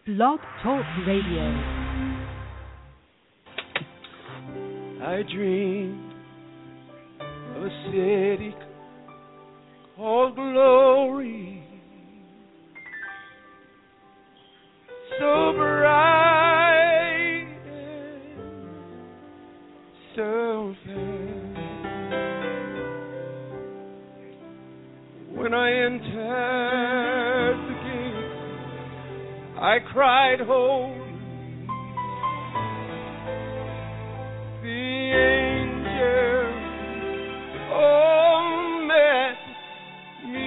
Blog Talk Radio. I dream of a city called glory, so bright and so fair. When I entered the gate, I cried, holy. The angels all met me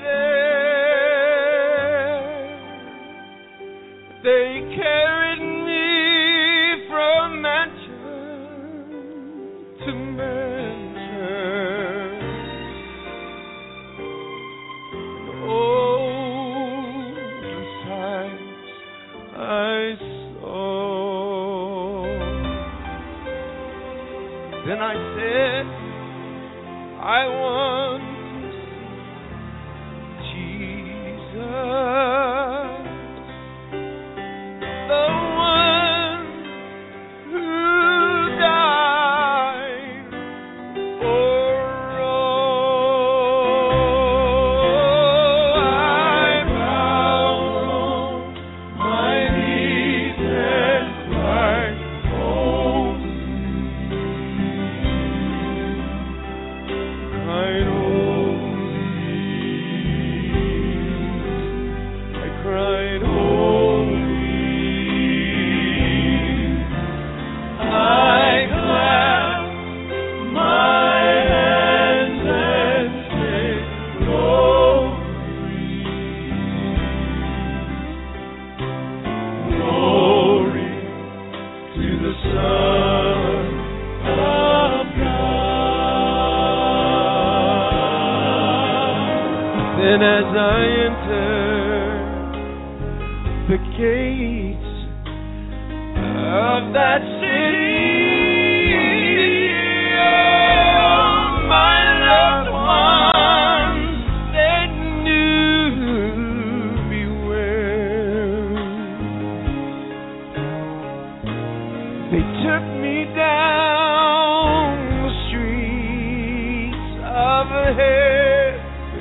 there. They carried me from mansion to mansion. Oh, the sights I saw. Then I said, I want to see Jesus, the one who died for all. I bowed on my knees and cried, holy. I cried, holy. I clapped my hands and said, glory, glory to the Son of God. Then as I entered the gates of that city, oh, my loved ones, they knew me well. They took me down the streets of heaven.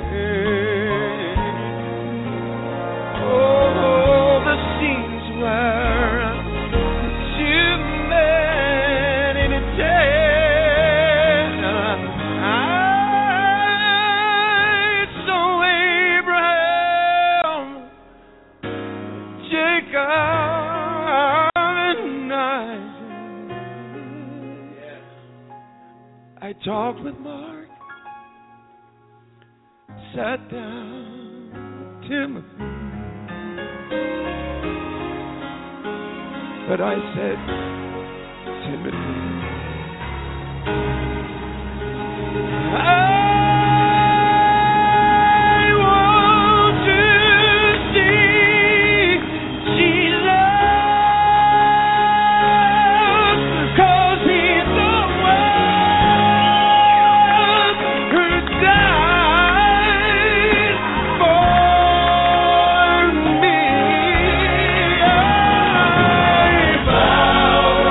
Oh, the scenes were too many to tell. I saw Abraham, Jacob, and Isaac. I talked with Mark, sat down with Timothy. But I said, Timothy, I want to see Jesus, 'cause he's the one who died for me. I bow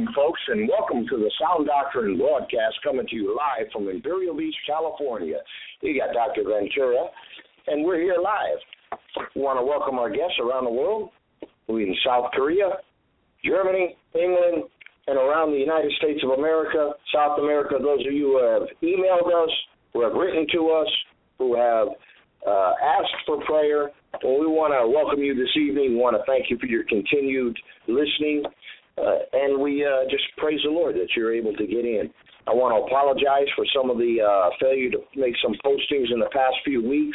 folks, and welcome to the Sound Doctrine broadcast coming to you live from Imperial Beach, California. You got Dr. Ventura, and we're here live. We want to welcome our guests around the world. We're in South Korea, Germany, England, and around the United States of America, South America. Those of you who have emailed us, who have written to us, who have asked for prayer, well, we want to welcome you this evening. We want to thank you for your continued listening, and we just praise the Lord that you're able to get in. I want to apologize for some of the failure to make some postings in the past few weeks.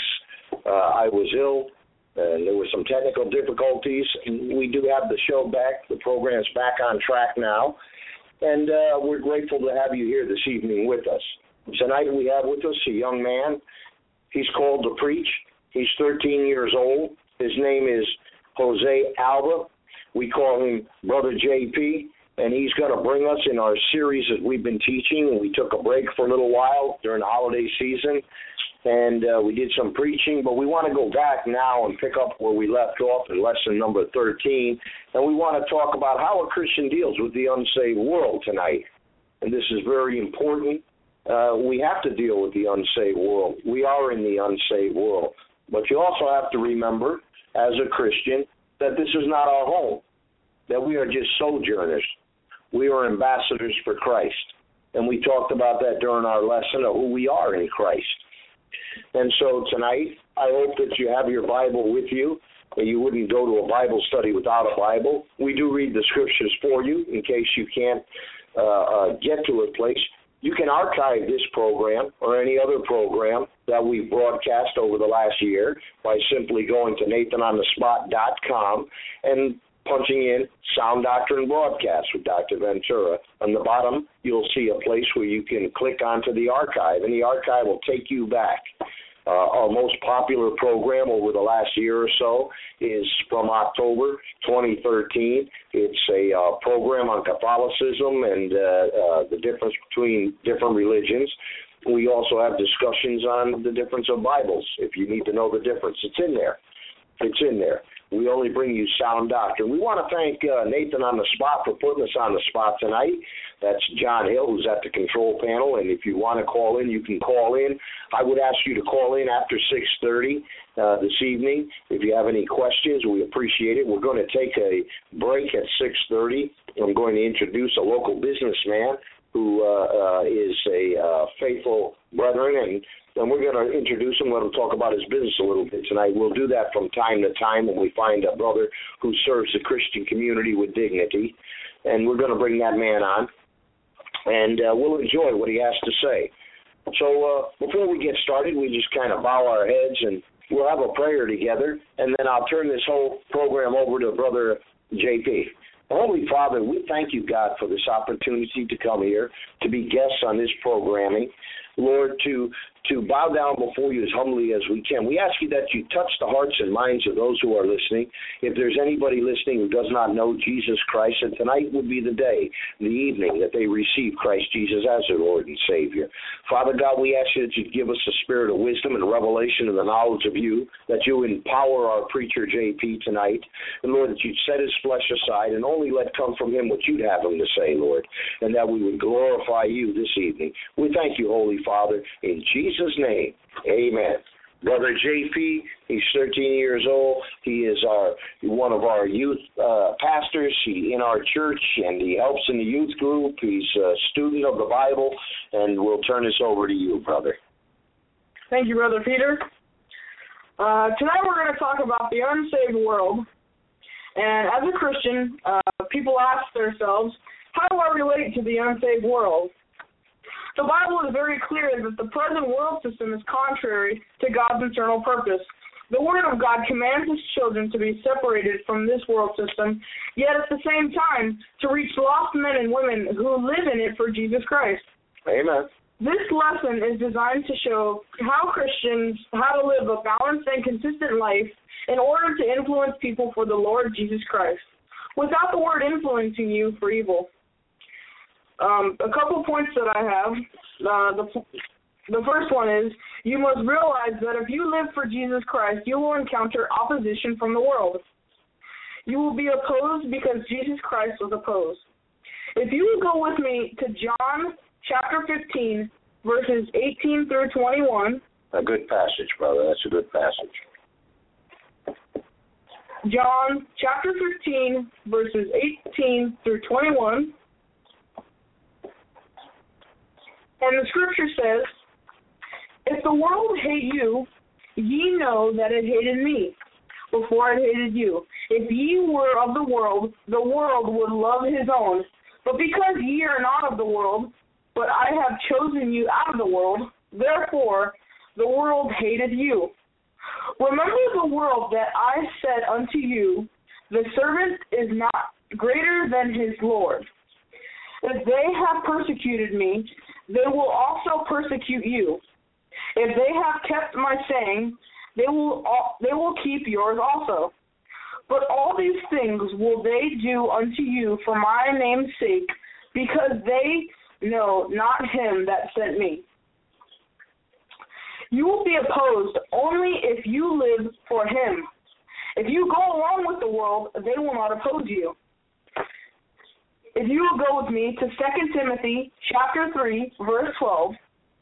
I was ill, and there were some technical difficulties. We do have the show back. The program's back on track now, and we're grateful to have you here this evening with us. Tonight we have with us a young man. He's called to preach. He's 13 years old. His name is Jose Alba. We call him Brother JP, and he's going to bring us in our series that we've been teaching. We took a break for a little while during the holiday season, and we did some preaching, but we want to go back now and pick up where we left off in lesson number 13, and we want to talk about how a Christian deals with the unsaved world tonight. And this is very important. We have to deal with the unsaved world. We are in the unsaved world. But you also have to remember, as a Christian, that this is not our home, that we are just sojourners. We are ambassadors for Christ. And we talked about that during our lesson of who we are in Christ. And so tonight, I hope that you have your Bible with you, and you wouldn't go to a Bible study without a Bible. We do read the Scriptures for you in case you can't get to a place. You can archive this program or any other program that we've broadcast over the last year by simply going to nathanonthespot.com and punching in Sound Doctrine Broadcast with Dr. Ventura. On the bottom, you'll see a place where you can click onto the archive, and the archive will take you back. Our most popular program over the last year or so is from October 2013. It's a program on Catholicism and the difference between different religions. We also have discussions on the difference of Bibles. If you need to know the difference, it's in there. It's in there. We only bring you sound doctrine. We want to thank Nathan on the spot for putting us on the spot tonight. That's John Hill, who's at the control panel, and if you want to call in, you can call in. I would ask you to call in after 6:30 this evening. If you have any questions, we appreciate it. We're going to take a break at 6:30. I'm going to introduce a local businessman who is a faithful brethren, and we're going to introduce him, let him talk about his business a little bit tonight. We'll do that from time to time when we find a brother who serves the Christian community with dignity, and we're going to bring that man on, and we'll enjoy what he has to say. So before we get started, we just kind of bow our heads, and we'll have a prayer together, and then I'll turn this whole program over to Brother JP. Holy Father, we thank you, God, for this opportunity to come here, to be guests on this programming. Lord, to bow down before you as humbly as we can. We ask you that you touch the hearts and minds of those who are listening. If there's anybody listening who does not know Jesus Christ, and tonight would be the day, the evening, that they receive Christ Jesus as their Lord and Savior. Father God, we ask you that you give us a spirit of wisdom and revelation and the knowledge of you, that you empower our preacher JP tonight, and Lord, that you'd set his flesh aside and only let come from him what you'd have him to say, Lord, and that we would glorify you this evening. We thank you, Holy Father, in Jesus' name, amen. Brother JP, he's 13 years old. He is one of our youth pastors in our church, and he helps in the youth group. He's a student of the Bible, and we'll turn this over to you, brother. Thank you, Brother Peter. Tonight we're going to talk about the unsaved world. And as a Christian, people ask themselves, how do I relate to the unsaved world? The Bible is very clear that the present world system is contrary to God's eternal purpose. The Word of God commands His children to be separated from this world system, yet at the same time to reach lost men and women who live in it for Jesus Christ. Amen. This lesson is designed to show how Christians how to live a balanced and consistent life in order to influence people for the Lord Jesus Christ, without the word influencing you for evil. A couple points that I have. The first one is, you must realize that if you live for Jesus Christ, you will encounter opposition from the world. You will be opposed because Jesus Christ was opposed. If you would go with me to John chapter 15, verses 18 through 21. A good passage, brother. That's a good passage. John chapter 15, verses 18 through 21. And the scripture says, "If the world hate you, ye know that it hated me before it hated you. If ye were of the world would love his own. But because ye are not of the world, but I have chosen you out of the world, therefore the world hated you. Remember the world that I said unto you, the servant is not greater than his Lord. If they have persecuted me, they will also persecute you. If they have kept my saying, they will keep yours also. But all these things will they do unto you for my name's sake, because they know not him that sent me. You will be opposed only if you live for him. If you go along with the world, they will not oppose you." If you will go with me to 2 Timothy chapter 3, verse 12.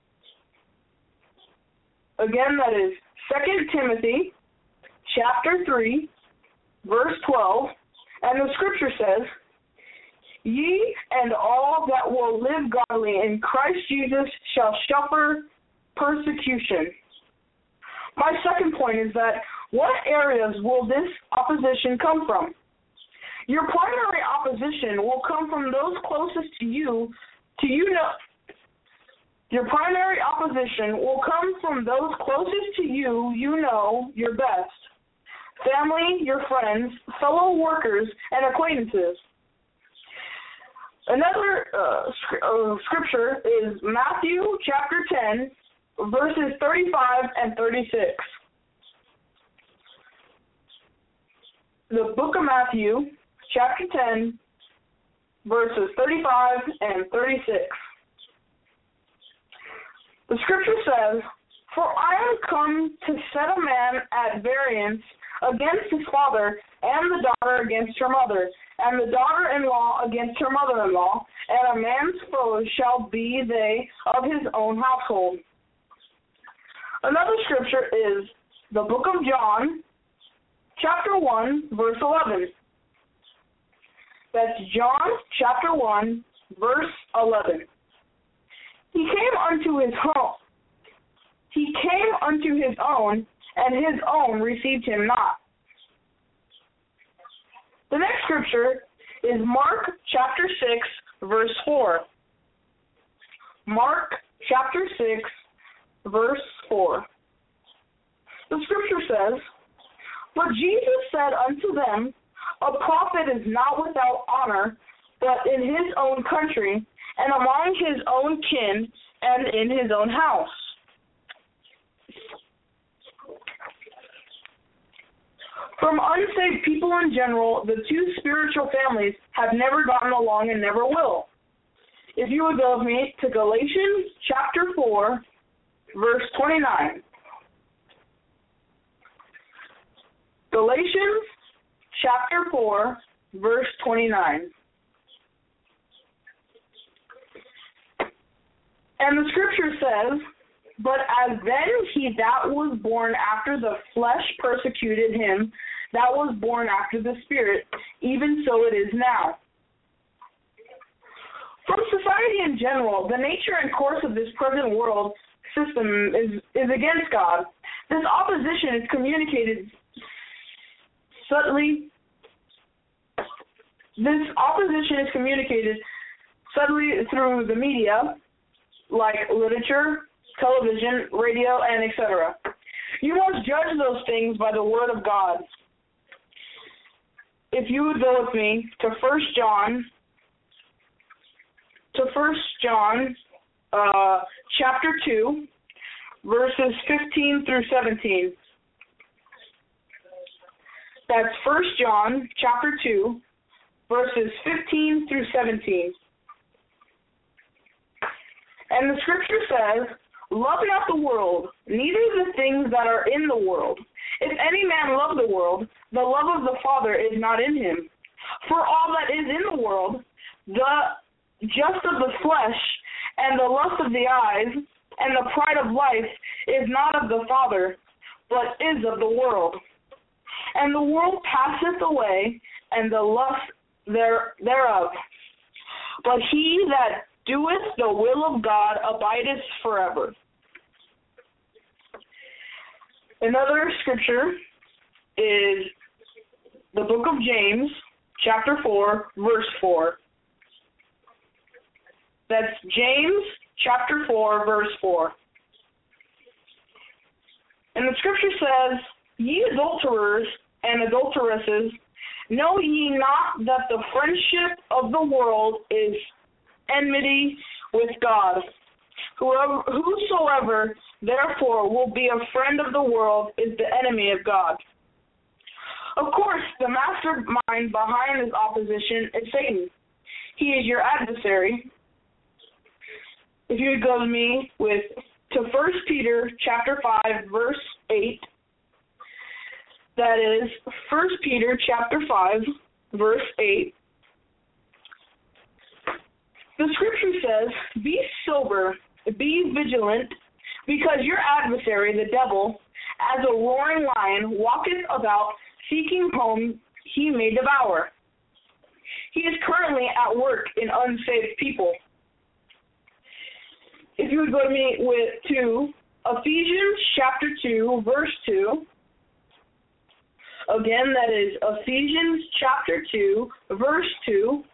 Again, that is 2 Timothy chapter 3, verse 12. And the scripture says, "Ye and all that will live godly in Christ Jesus shall suffer persecution." My second point is that what areas will this opposition come from? Your primary opposition will come from those closest to you. Your primary opposition will come from those closest to you, you know, your best. Family, your friends, fellow workers, and acquaintances. Another scripture is Matthew chapter 10, verses 35 and 36. The book of Matthew, chapter 10, verses 35 and 36. The scripture says, "For I am come to set a man at variance against his father, and the daughter against her mother, and the daughter-in-law against her mother-in-law, and a man's foes shall be they of his own household." Another scripture is the book of John, chapter 1, verse 11. That's John chapter 1, verse 11. He came unto his own, and his own received him not. The next scripture is Mark chapter 6, verse 4. Mark chapter 6, verse 4. The scripture says, "But Jesus said unto them, A prophet is not without honor, but in his own country, and among his own kin, and in his own house." From unsaved people in general, the two spiritual families have never gotten along and never will. If you would go with me to Galatians chapter 4, verse 29. Galatians chapter 4, verse 29. And the scripture says, "But as then he that was born after the flesh persecuted him that was born after the Spirit, even so it is now." From society in general, the nature and course of this present world system is against God. This opposition is communicated subtly. Through the media, like literature, television, radio, and etc. You must judge those things by the word of God. If you would go with me to 1 John chapter 2, verses 15 through 17. That's 1 John chapter 2, verses 15 through 17. And the scripture says, "Love not the world, neither the things that are in the world. If any man love the world, the love of the Father is not in him. For all that is in the world, the just of the flesh, and the lust of the eyes, and the pride of life is not of the Father, but is of the world. And the world passeth away, and the lust thereof. But he that doeth the will of God abideth forever. Another scripture is the book of James, chapter 4, verse 4. That's James, chapter 4, verse 4. And the scripture says, Ye adulterers and adulteresses, know ye not that the friendship of the world is enmity with God? Whosoever therefore will be a friend of the world is the enemy of God. Of course, the mastermind behind this opposition is Satan. He is your adversary. If you would go with me to 1 Peter chapter 5, verse 8. That is 1 Peter chapter 5, verse 8. The scripture says, Be sober, be vigilant, because your adversary, the devil, as a roaring lion, walketh about, seeking whom he may devour. He is currently at work in unsaved people. If you would go to me to Ephesians chapter 2, verse 2. Again, that is Ephesians chapter 2, verse 2.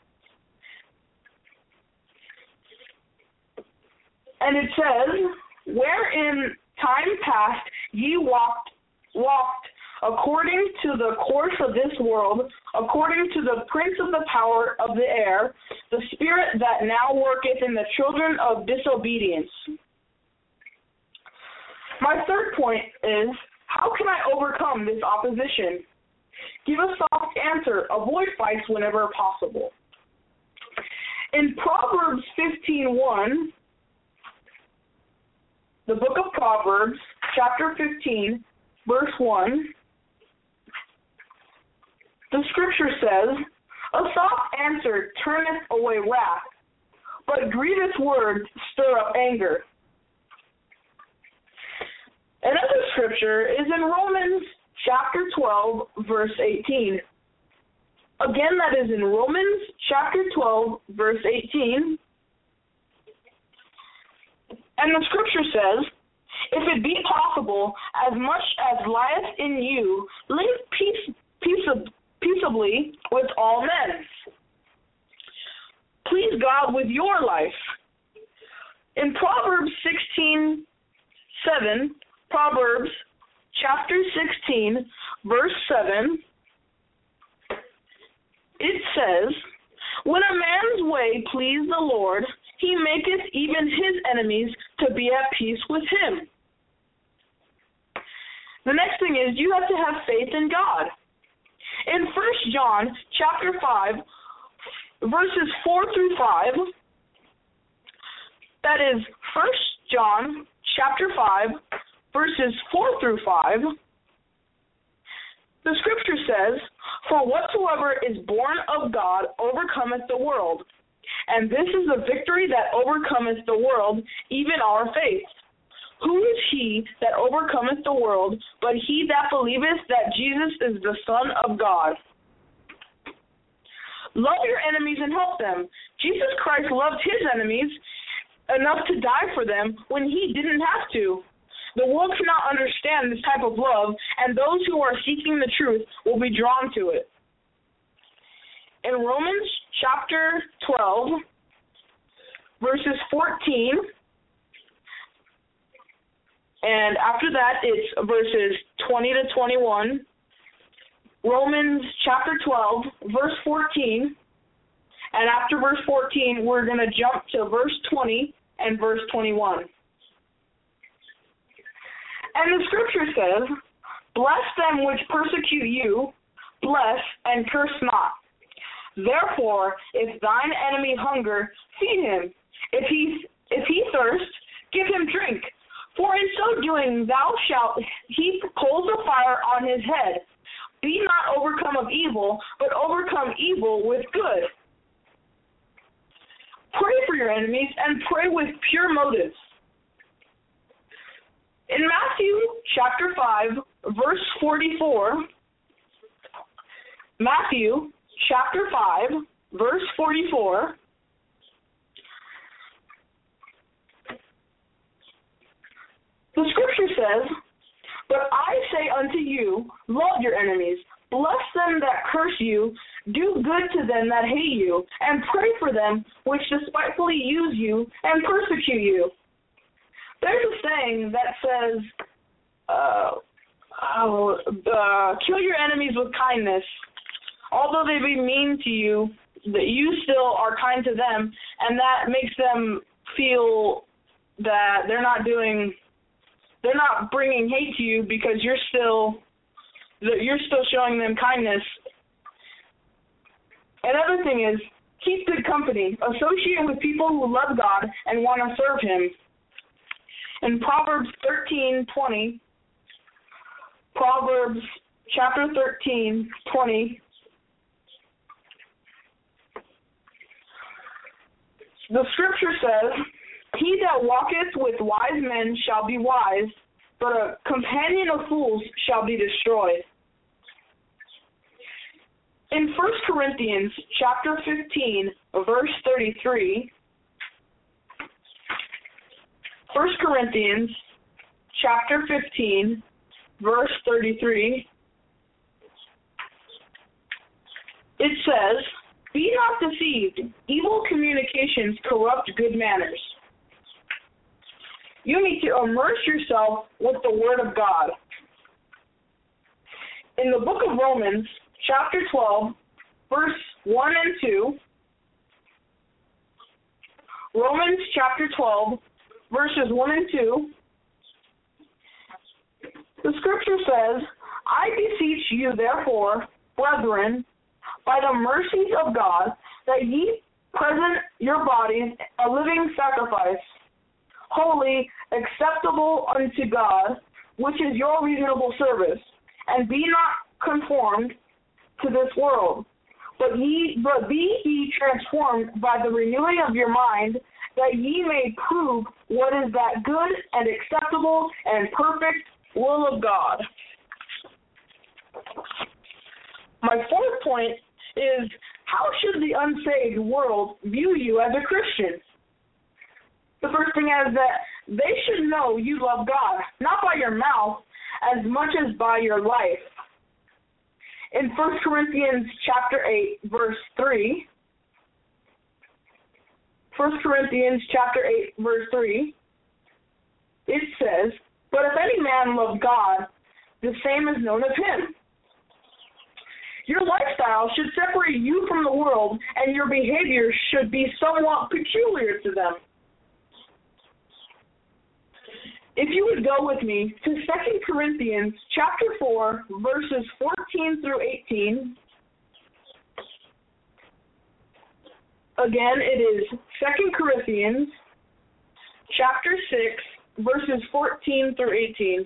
And it says, Wherein time past ye walked according to the course of this world, according to the prince of the power of the air, the spirit that now worketh in the children of disobedience. My third point is, how can I overcome this opposition? Give a soft answer. Avoid fights whenever possible. In Proverbs 15:1, the book of Proverbs, chapter 15, verse 1, the scripture says, A soft answer turneth away wrath, but grievous words stir up anger. Another scripture is in Romans chapter 12, verse 18. Again, that is in Romans chapter 12, verse 18. And the scripture says, If it be possible, as much as lieth in you, live peaceably with all men. Please God with your life. In Proverbs 16:7, Proverbs chapter 16, verse 7, it says, When a man's way please the Lord, he maketh even his enemies to be at peace with him. The next thing is you have to have faith in God. In 1 John chapter 5, verses 4 through 5, that is 1 John chapter 5, verses 4 through 5, the scripture says, For whatsoever is born of God overcometh the world, and this is the victory that overcometh the world, even our faith. Who is he that overcometh the world, but he that believeth that Jesus is the Son of God? Love your enemies and help them. Jesus Christ loved his enemies enough to die for them when he didn't have to. The world cannot understand this type of love, and those who are seeking the truth will be drawn to it. In Romans chapter 12, verses 14, and after that it's verses 20 to 21, Romans chapter 12, verse 14, and after verse 14 we're going to jump to verse 20 and verse 21. And the scripture says, Bless them which persecute you, bless and curse not. Therefore, if thine enemy hunger, feed him. If he thirst, give him drink. For in so doing thou shalt heap coals of fire on his head. Be not overcome of evil, but overcome evil with good. Pray for your enemies and pray with pure motives. In Matthew chapter 5, verse 44, Matthew chapter 5, verse 44, the scripture says, "But I say unto you, love your enemies, bless them that curse you, do good to them that hate you, and pray for them which despitefully use you and persecute you." There's a saying that says, kill your enemies with kindness. Although they be mean to you, that you still are kind to them, and that makes them feel that they're not bringing hate to you because you're still showing them kindness. Another thing is, keep good company. Associate with people who love God and want to serve Him. In Proverbs 13:20, Proverbs chapter 13:20, the scripture says, "He that walketh with wise men shall be wise, but a companion of fools shall be destroyed." In 1 Corinthians chapter 15, verse 33, 1 Corinthians chapter 15, verse 33, it says, "Be not deceived, evil communications corrupt good manners." You need to immerse yourself with the Word of God. In the book of Romans, chapter 12, verse 1 and 2, Romans chapter 12, verses 1 and 2, the scripture says, "I beseech you, therefore, brethren, by the mercies of God, that ye present your bodies a living sacrifice, holy, acceptable unto God, which is your reasonable service. And be not conformed to this world, but be ye transformed by the renewing of your mind, that ye may prove what is that good and acceptable and perfect will of God." My fourth point is, how should the unsaved world view you as a Christian? The first thing is that they should know you love God, not by your mouth as much as by your life. In 1 Corinthians chapter 8, verse 3, 1 Corinthians chapter 8, verse 3, it says, "But if any man love God, the same is known of him." Your lifestyle should separate you from the world, and your behavior should be somewhat peculiar to them. If you would go with me to 2 Corinthians chapter 4, verses 14 through 18. Again, it is 2 Corinthians chapter 6, verses 14 through 18.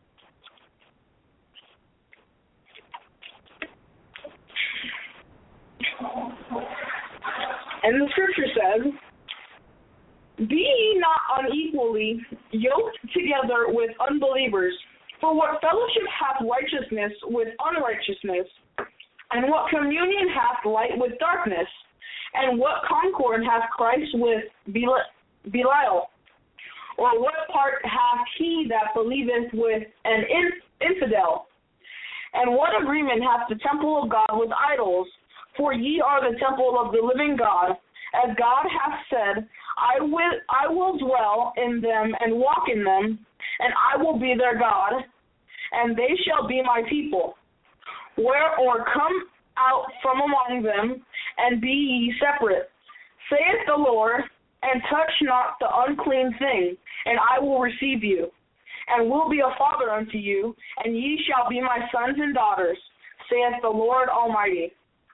And the scripture says, "Be ye not unequally yoked together with unbelievers. For what fellowship hath righteousness with unrighteousness? And what communion hath light with darkness? And what concord hath Christ with Belial? Or what part hath he that believeth with an infidel? And what agreement hath the temple of God with idols? For ye are the temple of the living God. As God hath said, I will dwell in them and walk in them, and I will be their God, and they shall be my people. Wherefore come out from among them, and be ye separate, saith the Lord, and touch not the unclean thing, and I will receive you, and will be a father unto you, and ye shall be my sons and daughters, saith the Lord Almighty."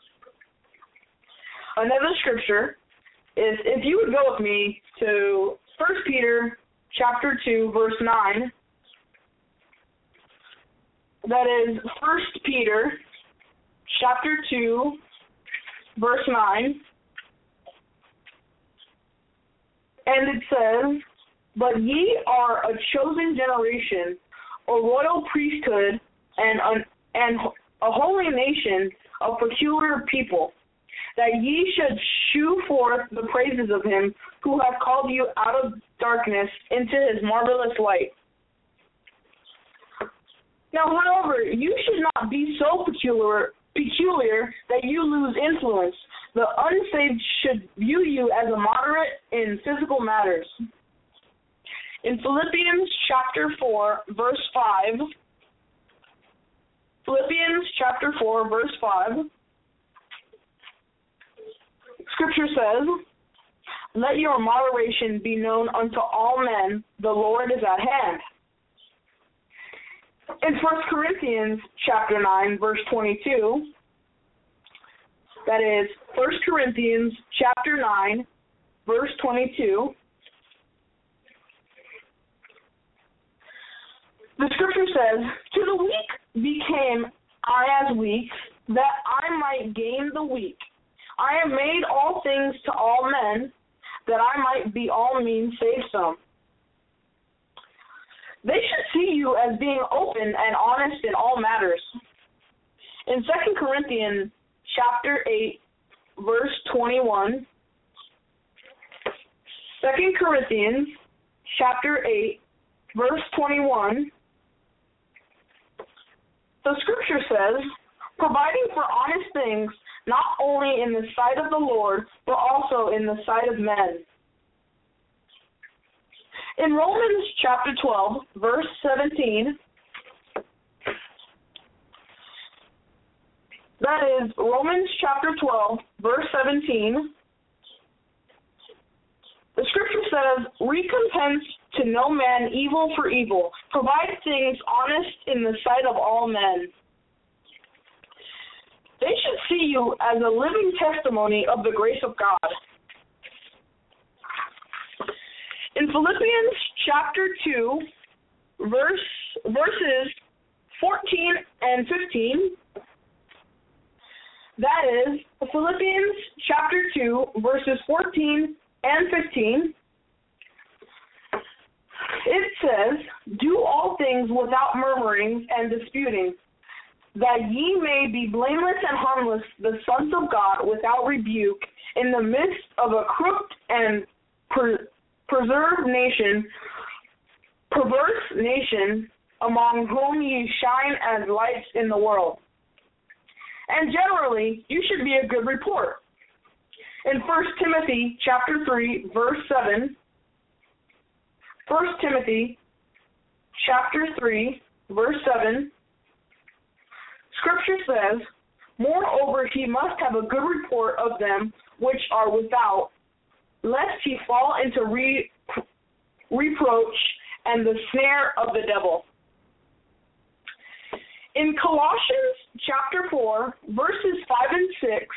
Another scripture is, if you would go with me to 1 Peter chapter 2, verse 9. That is 1 Peter chapter 2, verse 9. And it says, "But ye are a chosen generation, a royal priesthood, and a holy nation, a peculiar people, that ye should shew forth the praises of him who hath called you out of darkness into his marvelous light." Now, however, you should not be so peculiar that you lose influence. The unsaved should view you as a moderate in physical matters. In Philippians chapter 4, verse 5, Scripture says, "Let your moderation be known unto all men, the Lord is at hand." In 1 Corinthians chapter 9, verse 22, that is 1 Corinthians chapter 9, verse 22, the Scripture says, "To the weak became I as weak, that I might gain the weak. I have made all things to all men, that I might be all means save some." They should see you as being open and honest in all matters. In 2 Corinthians chapter 8, verse 21, 2 Corinthians chapter 8, verse 21, the Scripture says, "Providing for honest things, not only in the sight of the Lord, but also in the sight of men." In Romans chapter 12, verse 17, that is Romans chapter 12, verse 17, the Scripture says, "Recompense to no man evil for evil. Provide things honest in the sight of all men." They should see you as a living testimony of the grace of God. In Philippians chapter 2, verses 14 and 15, that is Philippians chapter 2, verses 14 and 15, it says, "Do all things without murmurings and disputing, that ye may be blameless and harmless, the sons of God, without rebuke, in the midst of a crooked and perverse nation, among whom ye shine as lights in the world." And generally, you should be a good report. In 1 Timothy chapter 3, verse 7, 1 Timothy chapter 3, verse 7, Scripture says, "Moreover, he must have a good report of them which are without, lest he fall into reproach and the snare of the devil." In Colossians chapter 4, verses 5 and 6,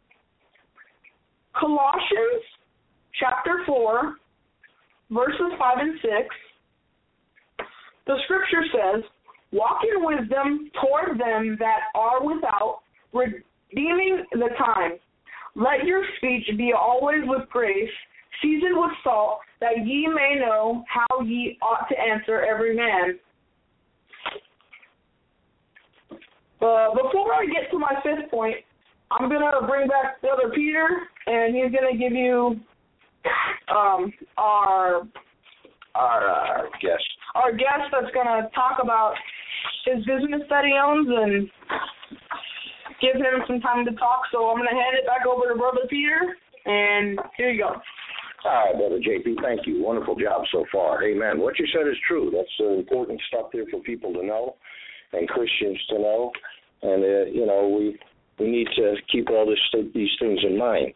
Colossians chapter 4, verses 5 and 6, the Scripture says, "Walk in wisdom toward them that are without, redeeming the time. Let your speech be always with grace, seasoned with salt, that ye may know how ye ought to answer every man." Before I get to my fifth point, I'm going to bring back Brother Peter, and he's going to give you our guest that's going to talk about his business that he owns and give him some time to talk. So I'm going to hand it back over to Brother Peter, and here you go. All right, Brother JP, thank you. Wonderful job so far. Amen. What you said is true. That's important stuff there for people to know and Christians to know. And, we need to keep all these things in mind.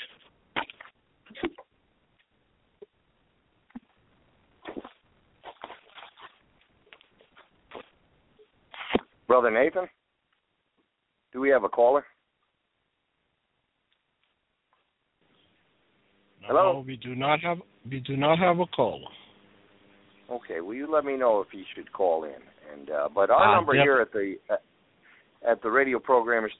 Brother Nathan, do we have a caller? Hello? No, we do not have a caller. Okay, will you let me know if he should call in? And but our number here at the radio program is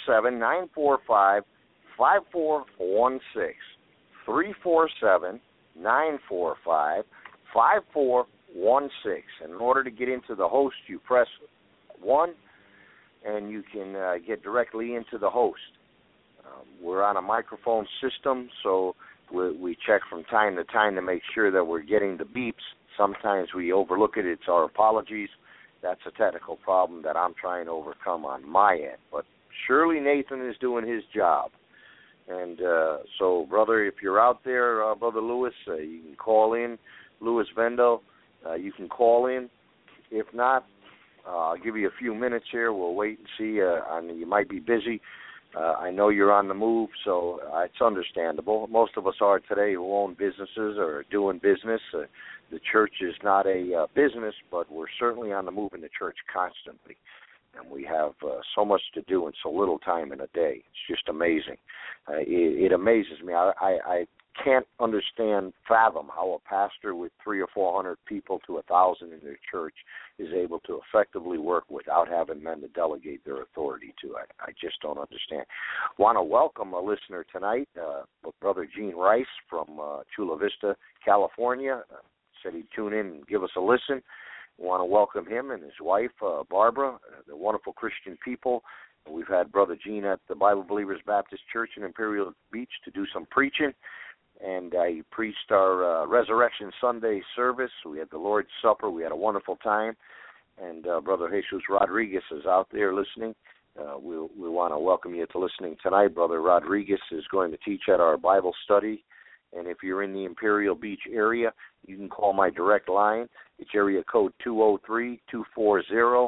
347-945-5416. And in order to get into the host, you press 1, and you can get directly into the host. We're on a microphone system, so we check from time to time to make sure that we're getting the beeps. Sometimes we overlook it. It's our apologies. That's a technical problem that I'm trying to overcome on my end. But surely Nathan is doing his job. And so, brother, if you're out there, Brother Lewis, you can call in. Louis Vendel, you can call in. If not, I'll give you a few minutes here. We'll wait and see. You might be busy. I know you're on the move, so it's understandable. Most of us are today who own businesses or are doing business. The church is not a business, but we're certainly on the move in the church constantly. And we have so much to do in so little time in a day. It's just amazing. It amazes me. I can't fathom how a pastor with 300 or 400 people to 1,000 in their church is able to effectively work without having men to delegate their authority to. I just don't understand. Want to welcome a listener tonight, Brother Gene Rice from Chula Vista, California. Said he'd tune in and give us a listen. Want to welcome him and his wife, Barbara. They're wonderful Christian people. We've had Brother Gene at the Bible Believers Baptist Church in Imperial Beach to do some preaching. And he preached our Resurrection Sunday service. We had the Lord's Supper. We had a wonderful time. And Brother Jesus Rodriguez is out there listening. We want to welcome you to listening tonight. Brother Rodriguez is going to teach at our Bible study. And if you're in the Imperial Beach area, you can call my direct line. It's area code 203-240-0377,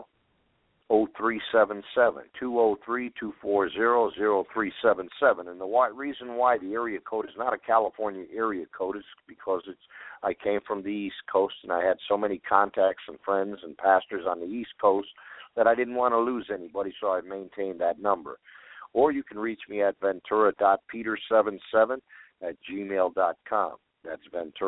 203-240-0377. And the reason why the area code is not a California area code is because I came from the East Coast, and I had so many contacts and friends and pastors on the East Coast that I didn't want to lose anybody, so I maintained that number. Or you can reach me at ventura.peter77@gmail.com. That's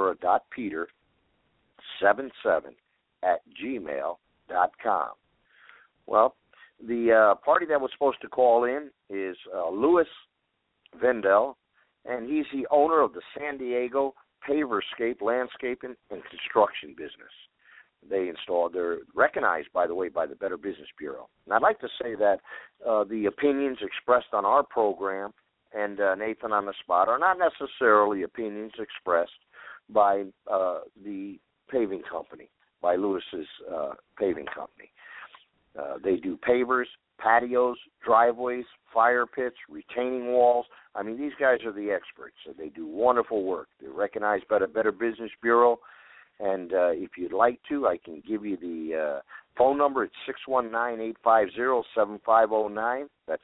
ventura.peter77@gmail.com. Well, the party that was supposed to call in is Louis Vendel, and he's the owner of the San Diego Paverscape Landscaping and Construction business. They're recognized, by the way, by the Better Business Bureau. And I'd like to say that the opinions expressed on our program and Nathan on the Spot are not necessarily opinions expressed by the paving company, by Lewis's paving company. They do pavers, patios, driveways, fire pits, retaining walls. I mean, these guys are the experts. So they do wonderful work. They're recognized by the Better Business Bureau. And if you'd like to, I can give you the phone number. It's 619-850-7509. That's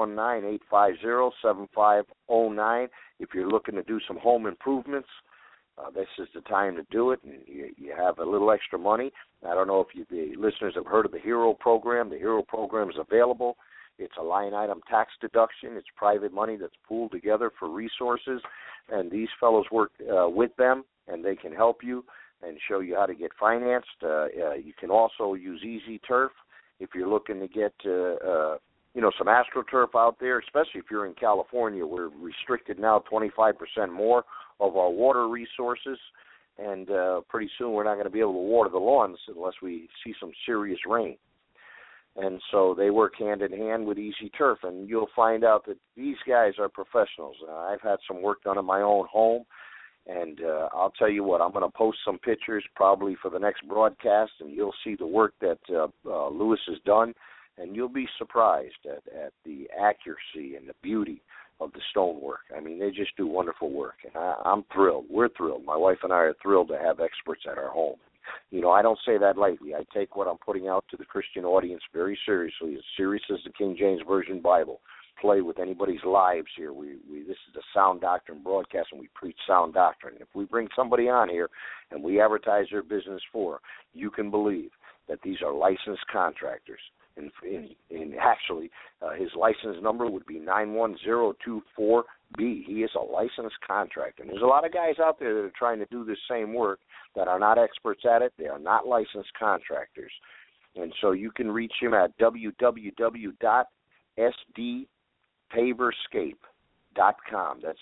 619-850-7509. If you're looking to do some home improvements, this is the time to do it, and you have a little extra money. I don't know if the listeners have heard of the HERO program. The HERO program is available. It's a line item tax deduction. It's private money that's pooled together for resources, and these fellows work with them, and they can help you and show you how to get financed. You can also use Easy Turf if you're looking to get some AstroTurf out there, especially if you're in California. We're restricted now 25% more of our water resources, and pretty soon we're not going to be able to water the lawns unless we see some serious rain. And so they work hand in hand with Easy Turf, and you'll find out that these guys are professionals. I've had some work done in my own home, and I'll tell you what, I'm going to post some pictures probably for the next broadcast, and you'll see the work that Louis has done, and you'll be surprised at the accuracy and the beauty of the stonework. I mean, they just do wonderful work, and I'm thrilled. We're thrilled. My wife and I are thrilled to have experts at our home. You know, I don't say that lightly. I take what I'm putting out to the Christian audience very seriously, as serious as the King James Version Bible. Play with anybody's lives here. This is a sound doctrine broadcast, and we preach sound doctrine. If we bring somebody on here and we advertise their business for, you can believe that these are licensed contractors. And actually, his license number would be 91024B. He is a licensed contractor. And there's a lot of guys out there that are trying to do this same work that are not experts at it. They are not licensed contractors. And so you can reach him at www.sdpaverscape, www.sdpaverscape.com. That's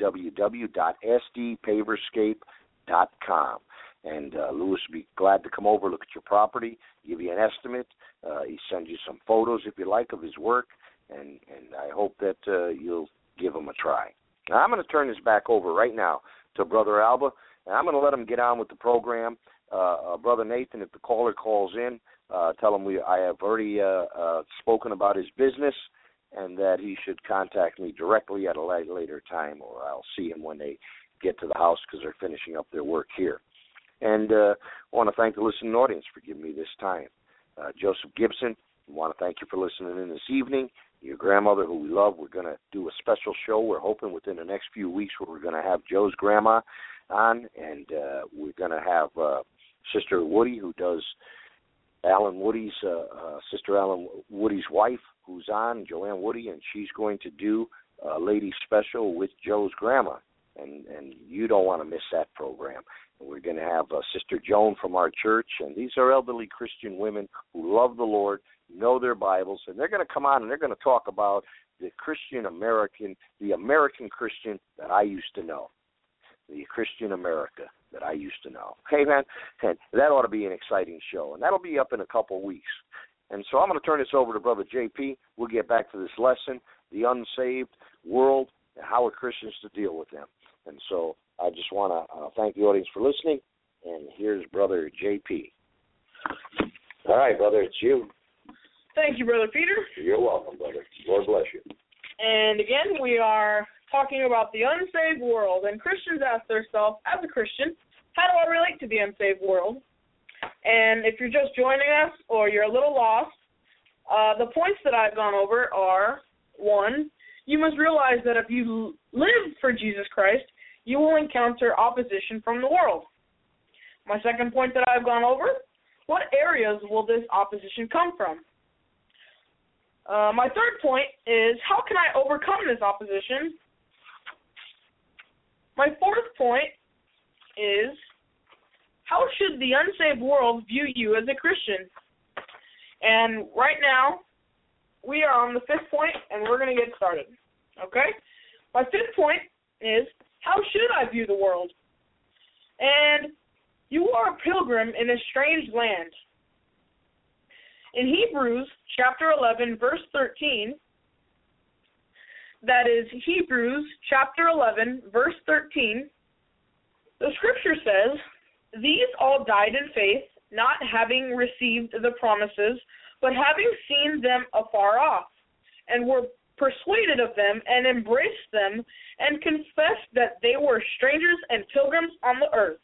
www.sdpaverscape.com. And Lewis would be glad to come over, look at your property, give you an estimate. He sends you some photos, if you like, of his work, and I hope that you'll give him a try. Now, I'm going to turn this back over right now to Brother Alba, and I'm going to let him get on with the program. Brother Nathan, if the caller calls in, tell him I have already spoken about his business, and that he should contact me directly at a later time, or I'll see him when they get to the house because they're finishing up their work here. And I want to thank the listening audience for giving me this time. Joseph Gibson, I want to thank you for listening in this evening. Your grandmother, who we love, we're going to do a special show. We're hoping within the next few weeks where we're going to have Joe's grandma on, and we're going to have Sister Woody, who does Alan Woody's, Sister Alan Woody's wife, who's on, Joanne Woody, and she's going to do a lady special with Joe's grandma, and you don't want to miss that program. And we're going to have Sister Joan from our church, and these are elderly Christian women who love the Lord, know their Bibles, and they're going to come on and they're going to talk about the American Christian that I used to know, the Christian America that I used to know. Hey, man, and that ought to be an exciting show, and that'll be up in a couple of weeks. And so I'm going to turn this over to Brother JP. We'll get back to this lesson, the unsaved world, and how are Christians to deal with them. And so I just want to thank the audience for listening, and here's Brother JP. All right, brother, it's you. Thank you, Brother Peter. You're welcome, brother. Lord bless you. And again, we are talking about the unsaved world, and Christians ask themselves, as a Christian, how do I relate to the unsaved world? And if you're just joining us or you're a little lost, the points that I've gone over are, 1, you must realize that if you live for Jesus Christ, you will encounter opposition from the world. My second point that I've gone over, what areas will this opposition come from? My third point is, how can I overcome this opposition? My fourth point is, how should the unsaved world view you as a Christian? And right now, we are on the fifth point, and we're going to get started. Okay? My fifth point is, how should I view the world? And you are a pilgrim in a strange land. In Hebrews chapter 11, verse 13, that is Hebrews chapter 11, verse 13, the scripture says, "These all died in faith, not having received the promises, but having seen them afar off, and were persuaded of them, and embraced them, and confessed that they were strangers and pilgrims on the earth."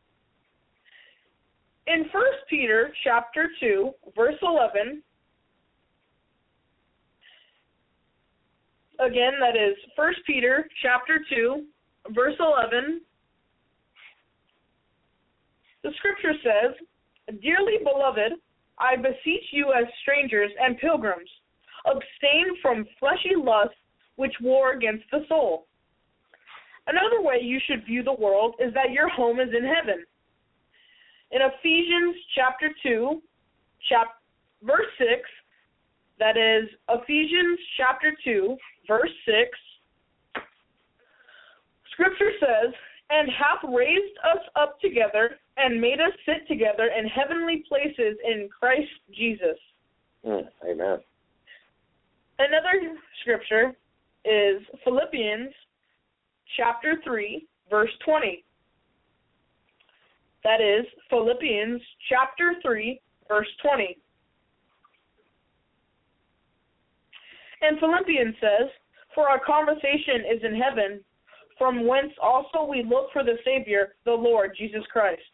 In 1 Peter chapter 2, verse 11, again, that is 1 Peter chapter 2, verse 11, the scripture says, "Dearly beloved, I beseech you as strangers and pilgrims, abstain from fleshy lusts which war against the soul." Another way you should view the world is that your home is in heaven. In Ephesians chapter 2, verse 6, that is Ephesians chapter 2, verse 6, scripture says, "And hath raised us up together and made us sit together in heavenly places in Christ Jesus." Amen. Another scripture is Philippians chapter 3, verse 20. That is Philippians chapter 3, verse 20. And Philippians says, "For our conversation is in heaven, from whence also we look for the Savior, the Lord Jesus Christ."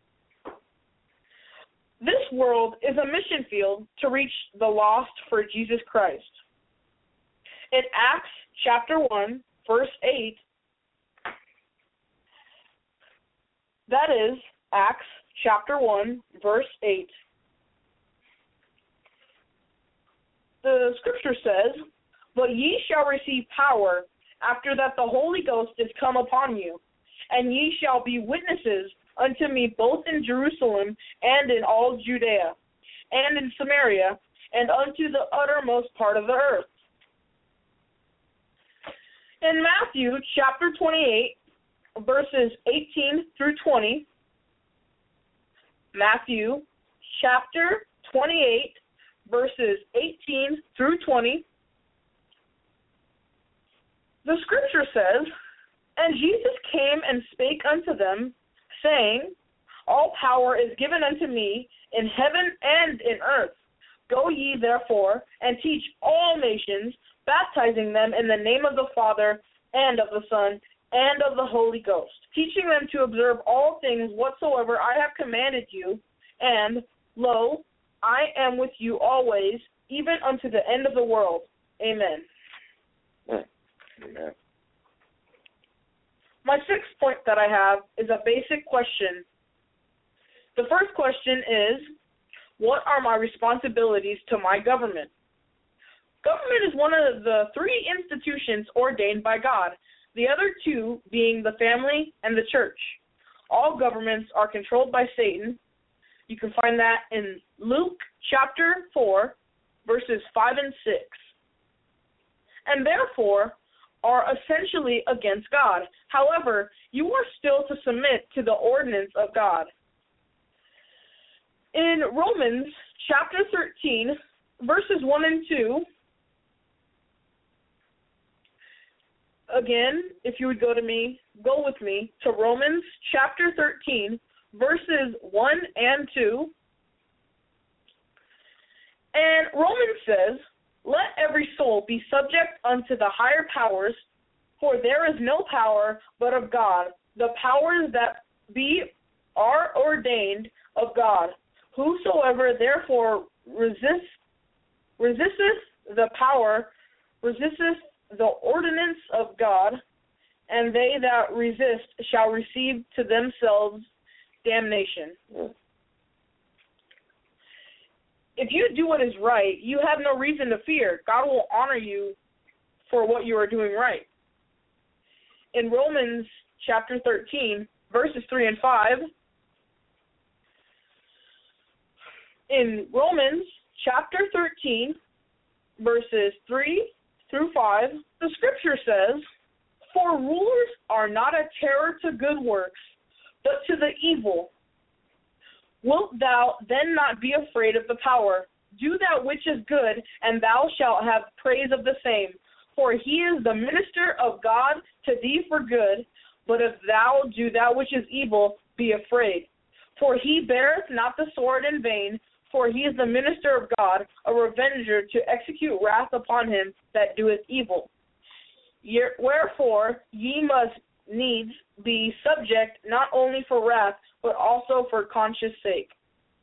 This world is a mission field to reach the lost for Jesus Christ. In Acts chapter 1, verse 8, that is Acts chapter 1, verse 8, the scripture says, "But ye shall receive power after that the Holy Ghost is come upon you, and ye shall be witnesses unto me both in Jerusalem and in all Judea, and in Samaria, and unto the uttermost part of the earth." In Matthew chapter 28, verses 18 through 20, Matthew chapter 28, verses 18 through 20, the scripture says, "And Jesus came and spake unto them, saying, All power is given unto me in heaven and in earth. Go ye therefore and teach all nations, baptizing them in the name of the Father and of the Son and of the Holy Ghost, teaching them to observe all things whatsoever I have commanded you. And, lo, I am with you always, even unto the end of the world. Amen." Amen. My sixth point that I have is a basic question. The first question is, what are my responsibilities to my government? Government is one of the three institutions ordained by God, the other two being the family and the church. All governments are controlled by Satan. You can find that in Luke chapter 4, verses 5 and 6. And therefore are essentially against God. However, you are still to submit to the ordinance of God. In Romans chapter 13, verses 1 and 2, again, if you would go with me to Romans chapter 13, verses 1 and 2. And Romans says, "Let every soul be subject unto the higher powers, for there is no power but of God. The powers that be are ordained of God. Whosoever therefore resisteth the power, resisteth the ordinance of God, and they that resist shall receive to themselves damnation." If you do what is right, you have no reason to fear. God will honor you for what you are doing right. In Romans chapter 13, verses 3 and 5, in Romans chapter 13, verses 3 through 5, the scripture says, "For rulers are not a terror to good works, but to the evil. Wilt thou then not be afraid of the power? Do that which is good, and thou shalt have praise of the same. For he is the minister of God to thee for good. But if thou do that which is evil, be afraid. For he beareth not the sword in vain, for he is the minister of God, a revenger to execute wrath upon him that doeth evil. Wherefore ye must needs be subject not only for wrath, but also for conscience sake."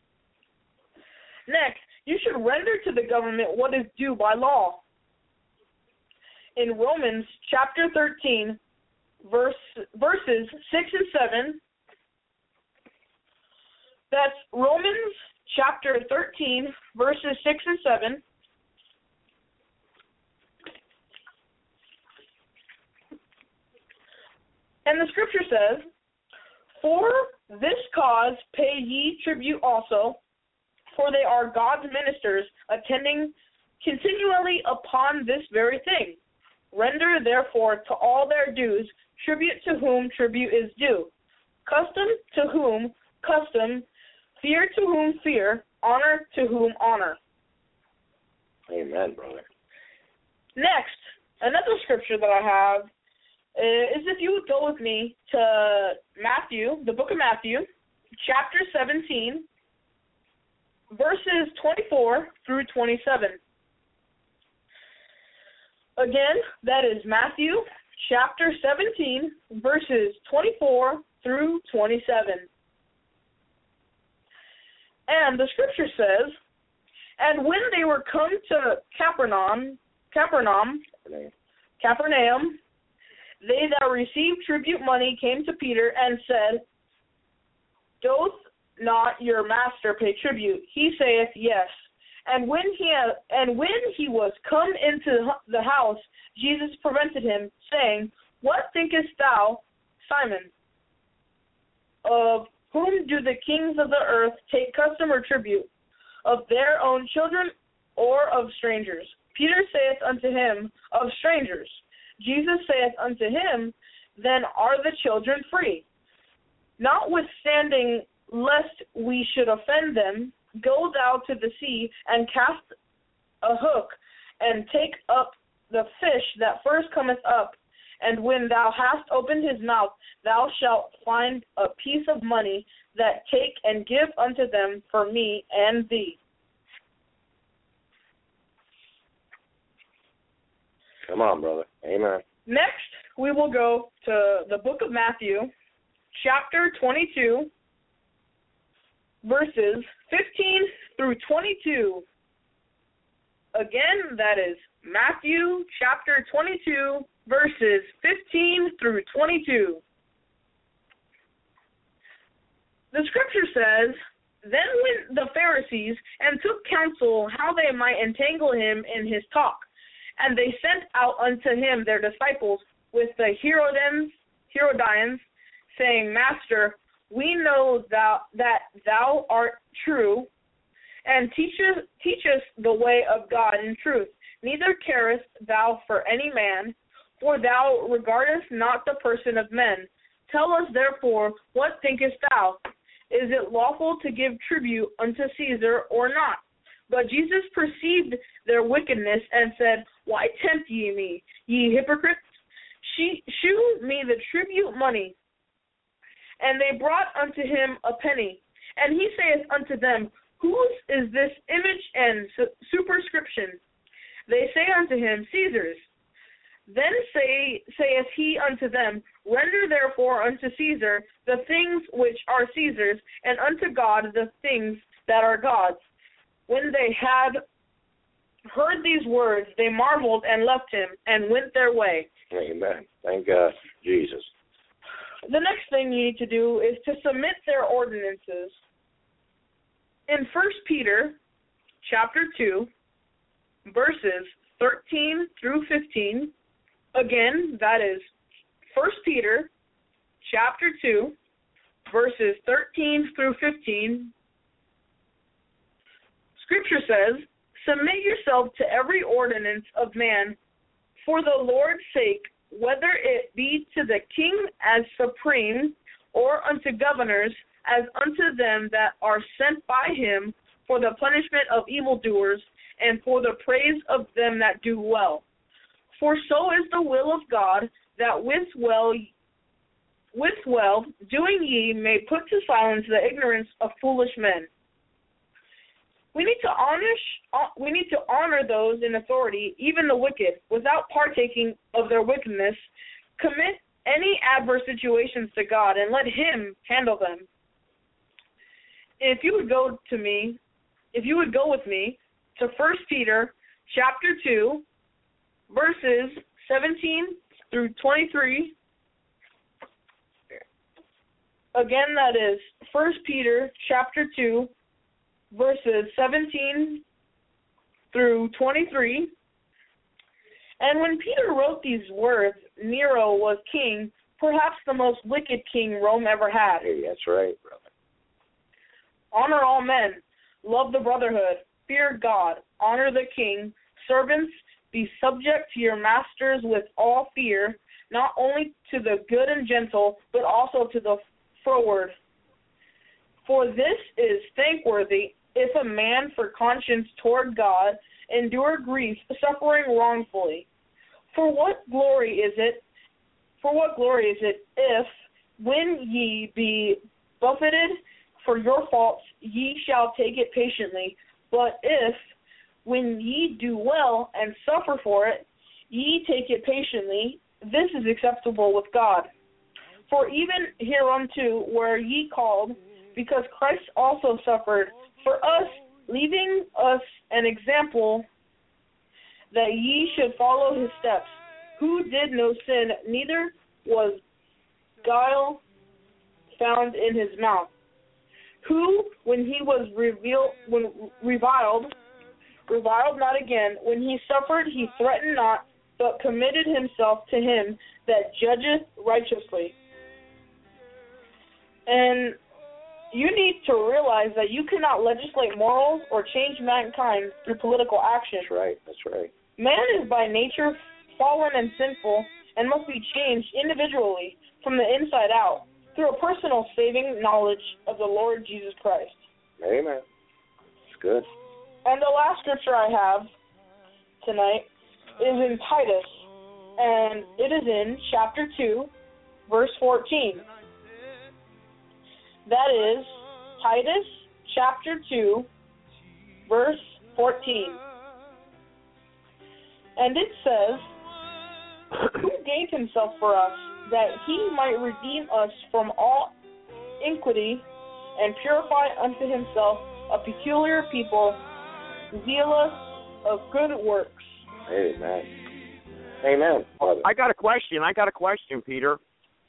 Next, you should render to the government what is due by law. In Romans chapter 13, verses 6 and 7, that's Romans chapter 13, verses 6 and 7, and the scripture says, "For this cause pay ye tribute also, for they are God's ministers, attending continually upon this very thing. Render therefore to all their dues, tribute to whom tribute is due, custom to whom custom, fear to whom fear, honor to whom honor." Amen, brother. Next, another scripture that I have is if you would go with me to Matthew, the book of Matthew, chapter 17, verses 24 through 27. Again, that is Matthew chapter 17, verses 24 through 27. And the scripture says, "And when they were come to Capernaum, they that received tribute money came to Peter and said, Doth not your master pay tribute? He saith, Yes. And when he was come into the house, Jesus prevented him, saying, What thinkest thou, Simon? Of whom do the kings of the earth take custom or tribute? Of their own children or of strangers? Peter saith unto him, Of strangers. Jesus saith unto him, Then are the children free. Notwithstanding, lest we should offend them, go thou to the sea, and cast a hook, and take up the fish that first cometh up, and when thou hast opened his mouth, thou shalt find a piece of money, that take and give unto them for me and thee. Come on, brother. Amen. Next, we will go to the book of Matthew, chapter 22, verses 15 through 22. Again, that is Matthew chapter 22, verses 15 through 22. The scripture says, Then went the Pharisees and took counsel how they might entangle him in his talk. And they sent out unto him their disciples with the Herodians, saying, Master, we know that thou art true, and teach us the way of God in truth. Neither carest thou for any man, for thou regardest not the person of men. Tell us therefore, what thinkest thou? Is it lawful to give tribute unto Caesar or not? But Jesus perceived their wickedness and said, Why tempt ye me, ye hypocrites? Shew me the tribute money. And they brought unto him a penny. And he saith unto them, Whose is this image and superscription? They say unto him, Caesar's. Then saith he unto them, Render therefore unto Caesar the things which are Caesar's, and unto God the things that are God's. When they had heard these words, they marveled and left him and went their way. Amen. Thank God, Jesus. The next thing you need to do is to submit their ordinances. In 1 Peter chapter 2, verses 13 through 15, again, that is 1 Peter chapter 2, verses 13 through 15, Scripture says, Submit yourself to every ordinance of man for the Lord's sake, whether it be to the king as supreme, or unto governors as unto them that are sent by him for the punishment of evildoers, and for the praise of them that do well. For so is the will of God, that with well doing ye may put to silence the ignorance of foolish men. We need to honor those in authority, even the wicked, without partaking of their wickedness. Commit any adverse situations to God and let him handle them. If you would go with me to 1 Peter chapter 2, verses 17 through 23. Again, that is 1 Peter chapter 2, verses 17 through 23. And when Peter wrote these words, Nero was king, perhaps the most wicked king Rome ever had. Hey, that's right, brother. Honor all men, love the brotherhood, fear God, honor the king, servants, be subject to your masters with all fear, not only to the good and gentle, but also to the froward. For this is thankworthy, if a man for conscience toward God endure grief, suffering wrongfully. For what glory is it if, when ye be buffeted for your faults, ye shall take it patiently? But if, when ye do well and suffer for it, ye take it patiently, this is acceptable with God. For even hereunto were ye called, because Christ also suffered for us, leaving us an example that ye should follow his steps, who did no sin, neither was guile found in his mouth, who, when he was reviled not again, when he suffered, he threatened not, but committed himself to him that judgeth righteously. And you need to realize that you cannot legislate morals or change mankind through political action. That's right. Man is by nature fallen and sinful and must be changed individually from the inside out through a personal saving knowledge of the Lord Jesus Christ. Amen. It's good. And the last scripture I have tonight is in Titus, and it is in chapter 2, verse 14. That is Titus chapter 2, verse 14. And it says, "Who gave himself for us, that he might redeem us from all iniquity and purify unto himself a peculiar people, zealous of good works." Amen. Amen. Brother. I got a question, Peter.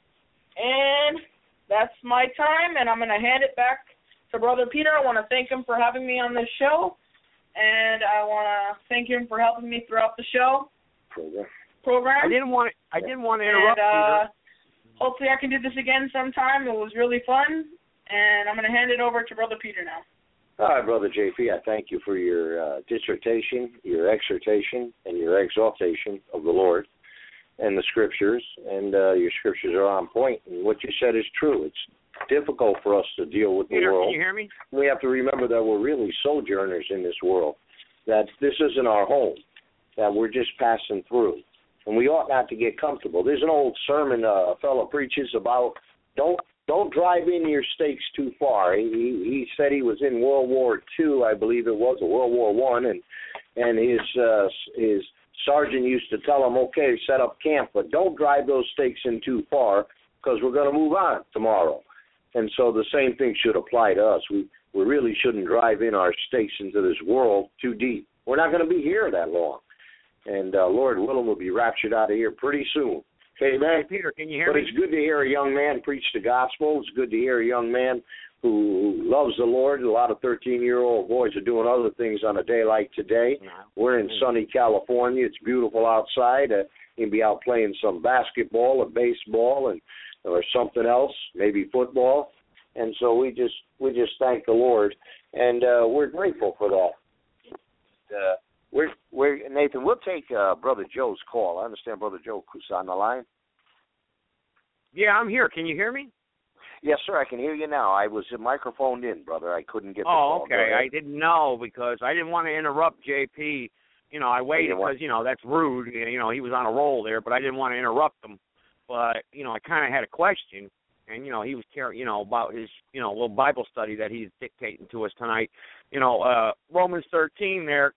And that's my time, and I'm going to hand it back to Brother Peter. I want to thank him for having me on this show, and I want to thank him for helping me throughout the show program. I didn't want to interrupt, Peter. Hopefully I can do this again sometime. It was really fun, and I'm going to hand it over to Brother Peter now. All right, Brother JP, I thank you for your dissertation, your exhortation, and your exaltation of the Lord and the Scriptures, and your Scriptures are on point, and what you said is true. It's difficult for us to deal with Peter, the world. can you hear me? We have to remember that we're really sojourners in this world, that this isn't our home, that we're just passing through, and we ought not to get comfortable. There's an old sermon a fellow preaches about don't drive in your stakes too far. He said he was in World War II, I believe it was, or World War I, and his sergeant used to tell him, okay, set up camp, but don't drive those stakes in too far because we're going to move on tomorrow. And so the same thing should apply to us. We really shouldn't drive in our stakes into this world too deep. We're not going to be here that long. And Lord willing, we'll be raptured out of here pretty soon. Amen. Hey, Peter, can you hear me? But it's good to hear a young man preach the gospel. It's good to hear a young man who loves the Lord. A lot of 13-year-old boys are doing other things on a day like today. We're in sunny California. It's beautiful outside. You can be out playing some basketball or baseball or something else, maybe football. And so we just thank the Lord, and we're grateful for that. Nathan, we'll take Brother Joe's call. I understand Brother Joe is on the line. Yeah, I'm here. Can you hear me? Yes, sir, I can hear you now. I was microphoned in, brother. I couldn't get the call. Oh, okay. I didn't know because I didn't want to interrupt JP. You know, I waited because, that's rude. He was on a roll there, but I didn't want to interrupt him. But, I kind of had a question, and, he was caring, about his, little Bible study that he's dictating to us tonight. Romans 13 there,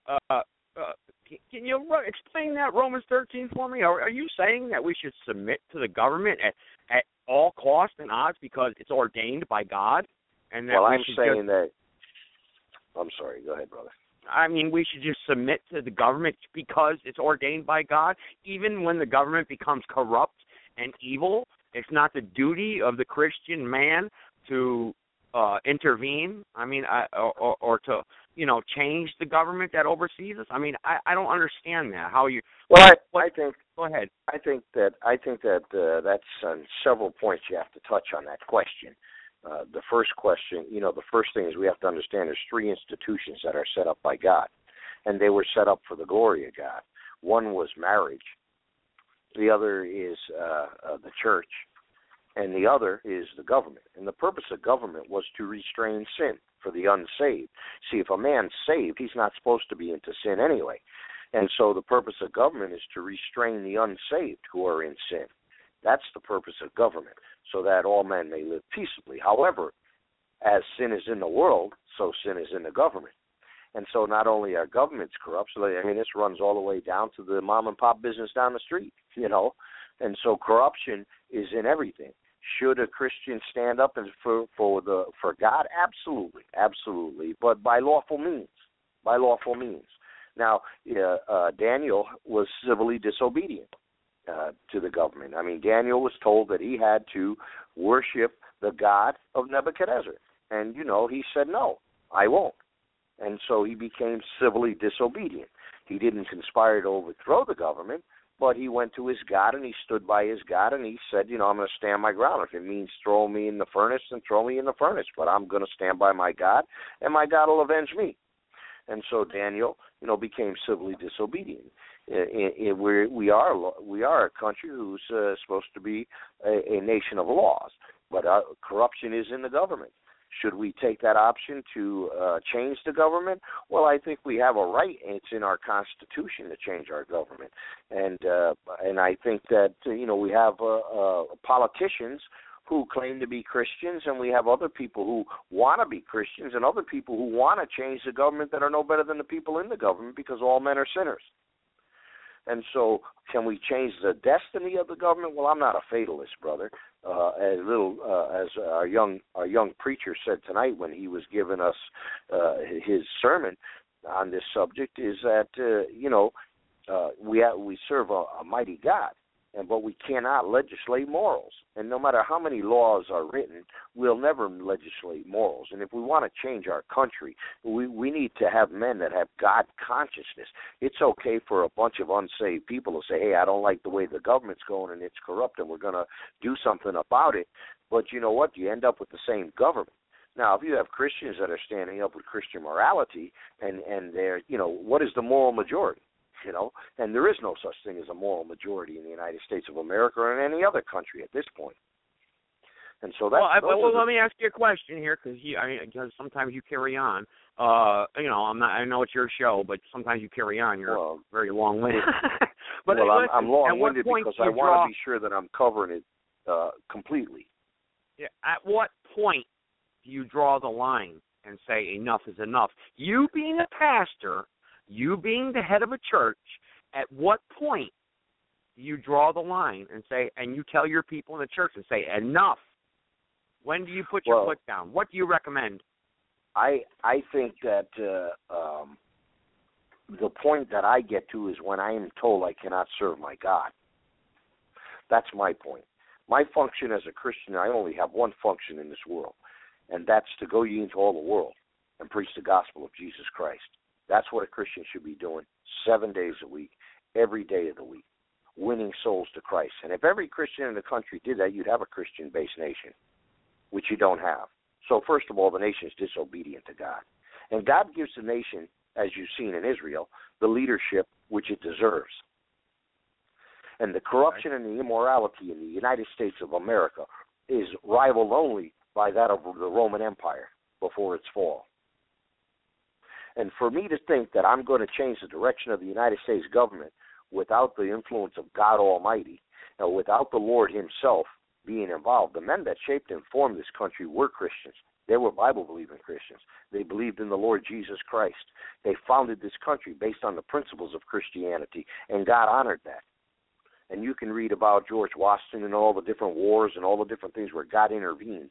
can you explain that, Romans 13, for me? Are you saying that we should submit to the government at all costs and odds because it's ordained by God? And that I'm saying that. I'm sorry. Go ahead, brother. I mean, we should just submit to the government because it's ordained by God, even when the government becomes corrupt and evil. It's not the duty of the Christian man to intervene. I mean, or to change the government that oversees us. I mean, I don't understand that. How you? Well, I think. Go ahead. I think that that's on several points you have to touch on that question. The first question, the first thing is we have to understand there's three institutions that are set up by God, and they were set up for the glory of God. One was marriage. The other is the church, and the other is the government. And the purpose of government was to restrain sin for the unsaved. See, if a man's saved, he's not supposed to be into sin anyway. And so the purpose of government is to restrain the unsaved who are in sin. That's the purpose of government, so that all men may live peaceably. However, as sin is in the world, so sin is in the government. And so not only are governments corrupt, this runs all the way down to the mom-and-pop business down the street, And so corruption is in everything. Should a Christian stand up for God? Absolutely, absolutely, but by lawful means. Now, Daniel was civilly disobedient to the government. I mean, Daniel was told that he had to worship the God of Nebuchadnezzar. And, he said, no, I won't. And so he became civilly disobedient. He didn't conspire to overthrow the government, but he went to his God and he stood by his God and he said, I'm going to stand my ground. If it means throw me in the furnace, then throw me in the furnace. But I'm going to stand by my God, and my God will avenge me. And so Daniel, became civilly disobedient. We are a country who's supposed to be a nation of laws, but corruption is in the government. Should we take that option to change the government? Well, I think we have a right, and it's in our Constitution to change our government. And I think that we have politicians who claim to be Christians, and we have other people who want to be Christians, and other people who want to change the government that are no better than the people in the government, because all men are sinners. And so, can we change the destiny of the government? Well, I'm not a fatalist, brother. As our young preacher said tonight when he was giving us his sermon on this subject, is that we serve a mighty God, but we cannot legislate morals. And no matter how many laws are written, we'll never legislate morals. And if we want to change our country, we need to have men that have God consciousness. It's okay for a bunch of unsaved people to say, hey, I don't like the way the government's going and it's corrupt and we're going to do something about it. But you know what? You end up with the same government. Now, if you have Christians that are standing up with Christian morality and they're, what is the moral majority? And there is no such thing as a moral majority in the United States of America or in any other country at this point. And so that's let me ask you a question here, because sometimes you carry on. I know it's your show, but sometimes you carry on. You're very long-winded. But I'm long-winded because I want to be sure that I'm covering it completely. Yeah. At what point do you draw the line and say enough is enough? You being a pastor, you being the head of a church, at what point do you draw the line and say, and you tell your people in the church and say, enough? When do you put your foot down? What do you recommend? I think that the point that I get to is when I am told I cannot serve my God. That's my point. My function as a Christian, I only have one function in this world, and that's to go ye into all the world and preach the gospel of Jesus Christ. That's what a Christian should be doing 7 days a week, every day of the week, winning souls to Christ. And if every Christian in the country did that, you'd have a Christian-based nation, which you don't have. So first of all, the nation is disobedient to God. And God gives the nation, as you've seen in Israel, the leadership which it deserves. And the corruption and the immorality in the United States of America is rivaled only by that of the Roman Empire before its fall. And for me to think that I'm going to change the direction of the United States government without the influence of God Almighty, without the Lord himself being involved, the men that shaped and formed this country were Christians. They were Bible-believing Christians. They believed in the Lord Jesus Christ. They founded this country based on the principles of Christianity, and God honored that. And you can read about George Washington and all the different wars and all the different things where God intervened,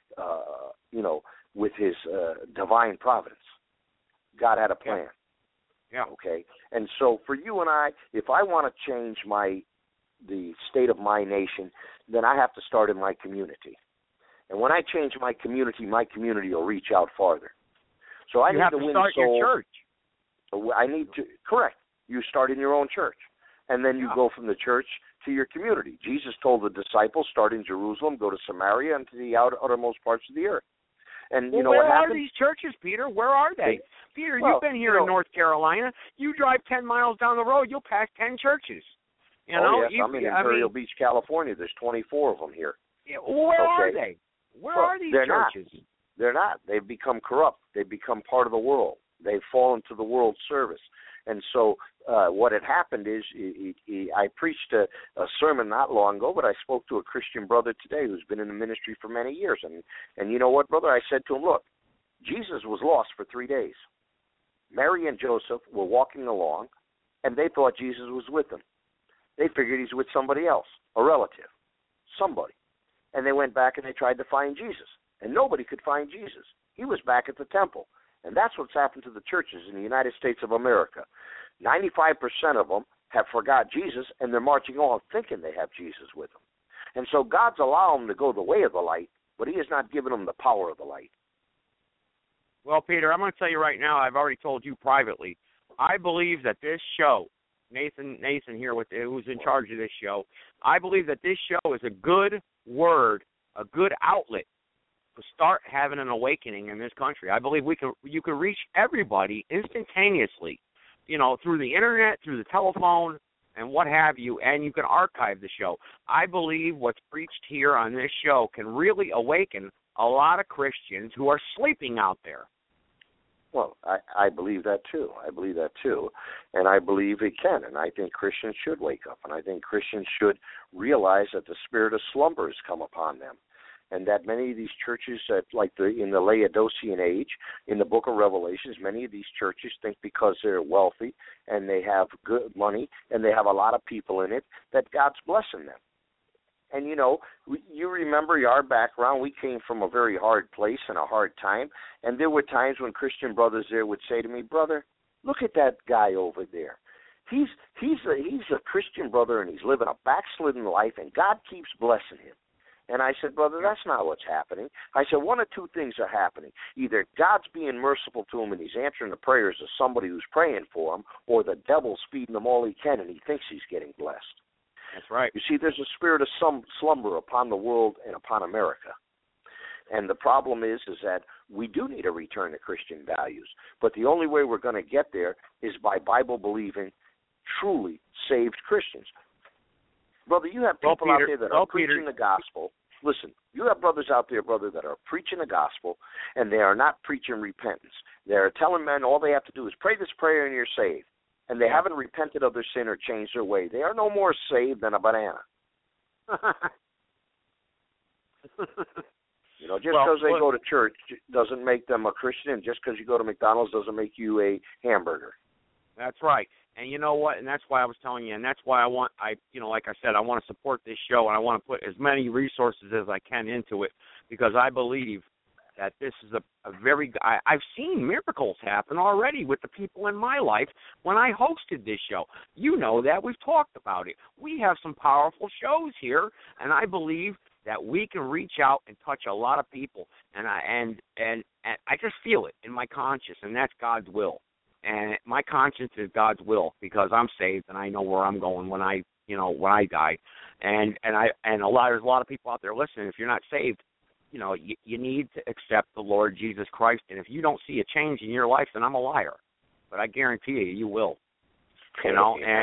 with his divine providence. God had a plan. Yeah. Okay. And so for you and I, if I want to change the state of my nation, then I have to start in my community. And when I change my community will reach out farther. So I need to win souls. You have to start your church. I need to, correct. You start in your own church. And then you go from the church to your community. Jesus told the disciples, start in Jerusalem, go to Samaria, and to the uttermost parts of the earth. And where are these churches, Peter? Where are they? Peter, you've been here in North Carolina. You drive 10 miles down the road, you'll pass 10 churches. Yes, I'm in Imperial Beach, California. There's 24 of them here. Yeah, where are they? Where are these churches? They're not. They've become corrupt. They've become part of the world. They've fallen to the world's service. And so what had happened is I preached a sermon not long ago, but I spoke to a Christian brother today who's been in the ministry for many years. And you know what, brother? I said to him, look, Jesus was lost for 3 days. Mary and Joseph were walking along, and they thought Jesus was with them. They figured he's with somebody else, a relative, somebody. And they went back and they tried to find Jesus, and nobody could find Jesus. He was back at the temple. And that's what's happened to the churches in the United States of America. 95% of them have forgot Jesus, and they're marching on thinking they have Jesus with them. And so God's allowed them to go the way of the light, but he has not given them the power of the light. Well, Peter, I'm going to tell you right now, I've already told you privately, I believe that this show, Nathan here, who's in charge of this show, I believe that this show is a good word, a good outlet start having an awakening in this country. I believe you can reach everybody instantaneously, through the internet, through the telephone, and what have you, and you can archive the show. I believe what's preached here on this show can really awaken a lot of Christians who are sleeping out there. Well, I believe that too. And I believe it can. And I think Christians should wake up. And I think Christians should realize that the spirit of slumber has come upon them. And that many of these churches, in the Laodicean age, in the book of Revelations, many of these churches think because they're wealthy and they have good money and they have a lot of people in it, that God's blessing them. And, you remember our background. We came from a very hard place and a hard time. And there were times when Christian brothers there would say to me, brother, look at that guy over there. He's a Christian brother, and he's living a backslidden life, and God keeps blessing him. And I said, brother, that's not what's happening. I said, one of two things are happening. Either God's being merciful to him and he's answering the prayers of somebody who's praying for him, or the devil's feeding him all he can and he thinks he's getting blessed. That's right. You see, there's a spirit of slumber upon the world and upon America. And the problem is that we do need a return to Christian values. But the only way we're going to get there is by Bible-believing, truly saved Christians. Brother, you have people out there that are preaching the gospel. Listen, you have brothers out there, brother, that are preaching the gospel, and they are not preaching repentance. They're telling men all they have to do is pray this prayer and you're saved. And they haven't repented of their sin or changed their way. They are no more saved than a banana. Just because they go to church doesn't make them a Christian. Just because you go to McDonald's doesn't make you a hamburger. That's right. And you know what? And that's why I was telling you, and that's why like I said, I want to support this show, and I want to put as many resources as I can into it, because I believe that this is I've seen miracles happen already with the people in my life when I hosted this show. You know that. We've talked about it. We have some powerful shows here, and I believe that we can reach out and touch a lot of people, and I just feel it in my conscience, and that's God's will. And my conscience is God's will, because I'm saved and I know where I'm going when I die. And there's a lot of people out there listening. If you're not saved, you need to accept the Lord Jesus Christ. And if you don't see a change in your life, then I'm a liar. But I guarantee you will. And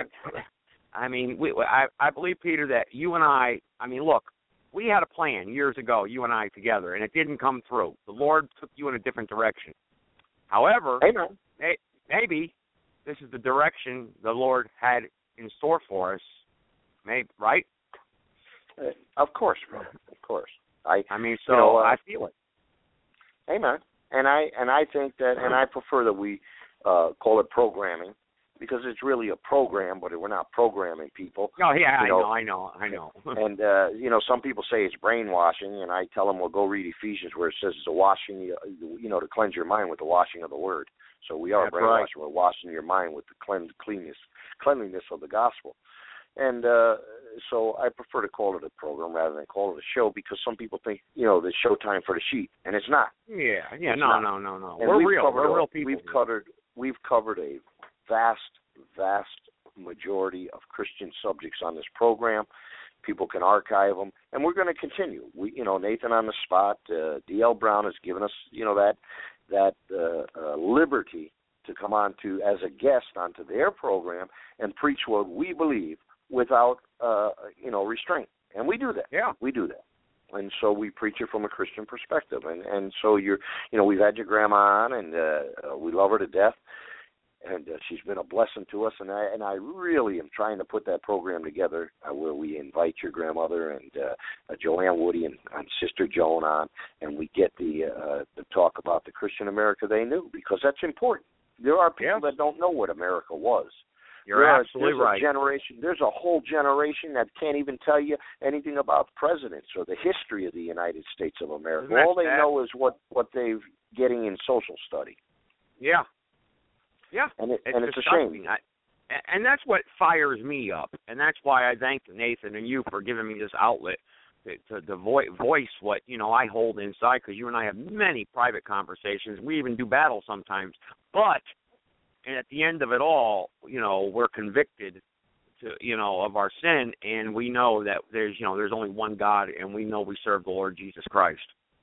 I mean, I believe, Peter, that you and I mean, look, we had a plan years ago, you and I together, and it didn't come through. The Lord took you in a different direction. However, Amen. Maybe this is the direction the Lord had in store for us. Maybe, right? Of course, brother. Of course. I feel it. Amen. And I think that, and I prefer that we call it programming, because it's really a program, but we're not programming people. Oh yeah, I know. And some people say it's brainwashing, and I tell them, well, go read Ephesians, where it says it's a washing, to cleanse your mind with the washing of the word. So we are brainwashed. Right. We're washing your mind with the cleanliness of the gospel. And so I prefer to call it a program rather than call it a show, because some people think, the showtime for the sheep, and it's not. Yeah, it's no. And we're real people. We've covered a vast majority of Christian subjects on this program. People can archive them, and we're going to continue. Nathan on the Spot, D.L. Brown has given us, that liberty to come on to as a guest onto their program and preach what we believe without restraint. And we do that. Yeah. We do that. And so we preach it from a Christian perspective. And so we've had your grandma on, and we love her to death. And she's been a blessing to us, and I really am trying to put that program together where we invite your grandmother and Joanne Woody and Sister Joan on, and we get the talk about the Christian America they knew, because that's important. There are people that don't know what America was. You're absolutely right. There's a whole generation that can't even tell you anything about presidents or the history of the United States of America. All they know is what they're getting in social study. Yeah. Yeah, and it's a shame. And that's what fires me up, and that's why I thank Nathan and you for giving me this outlet to voice what I hold inside, because you and I have many private conversations. We even do battle sometimes, but at the end of it all, we're convicted of our sin, and we know that there's only one God, and we know we serve the Lord Jesus Christ.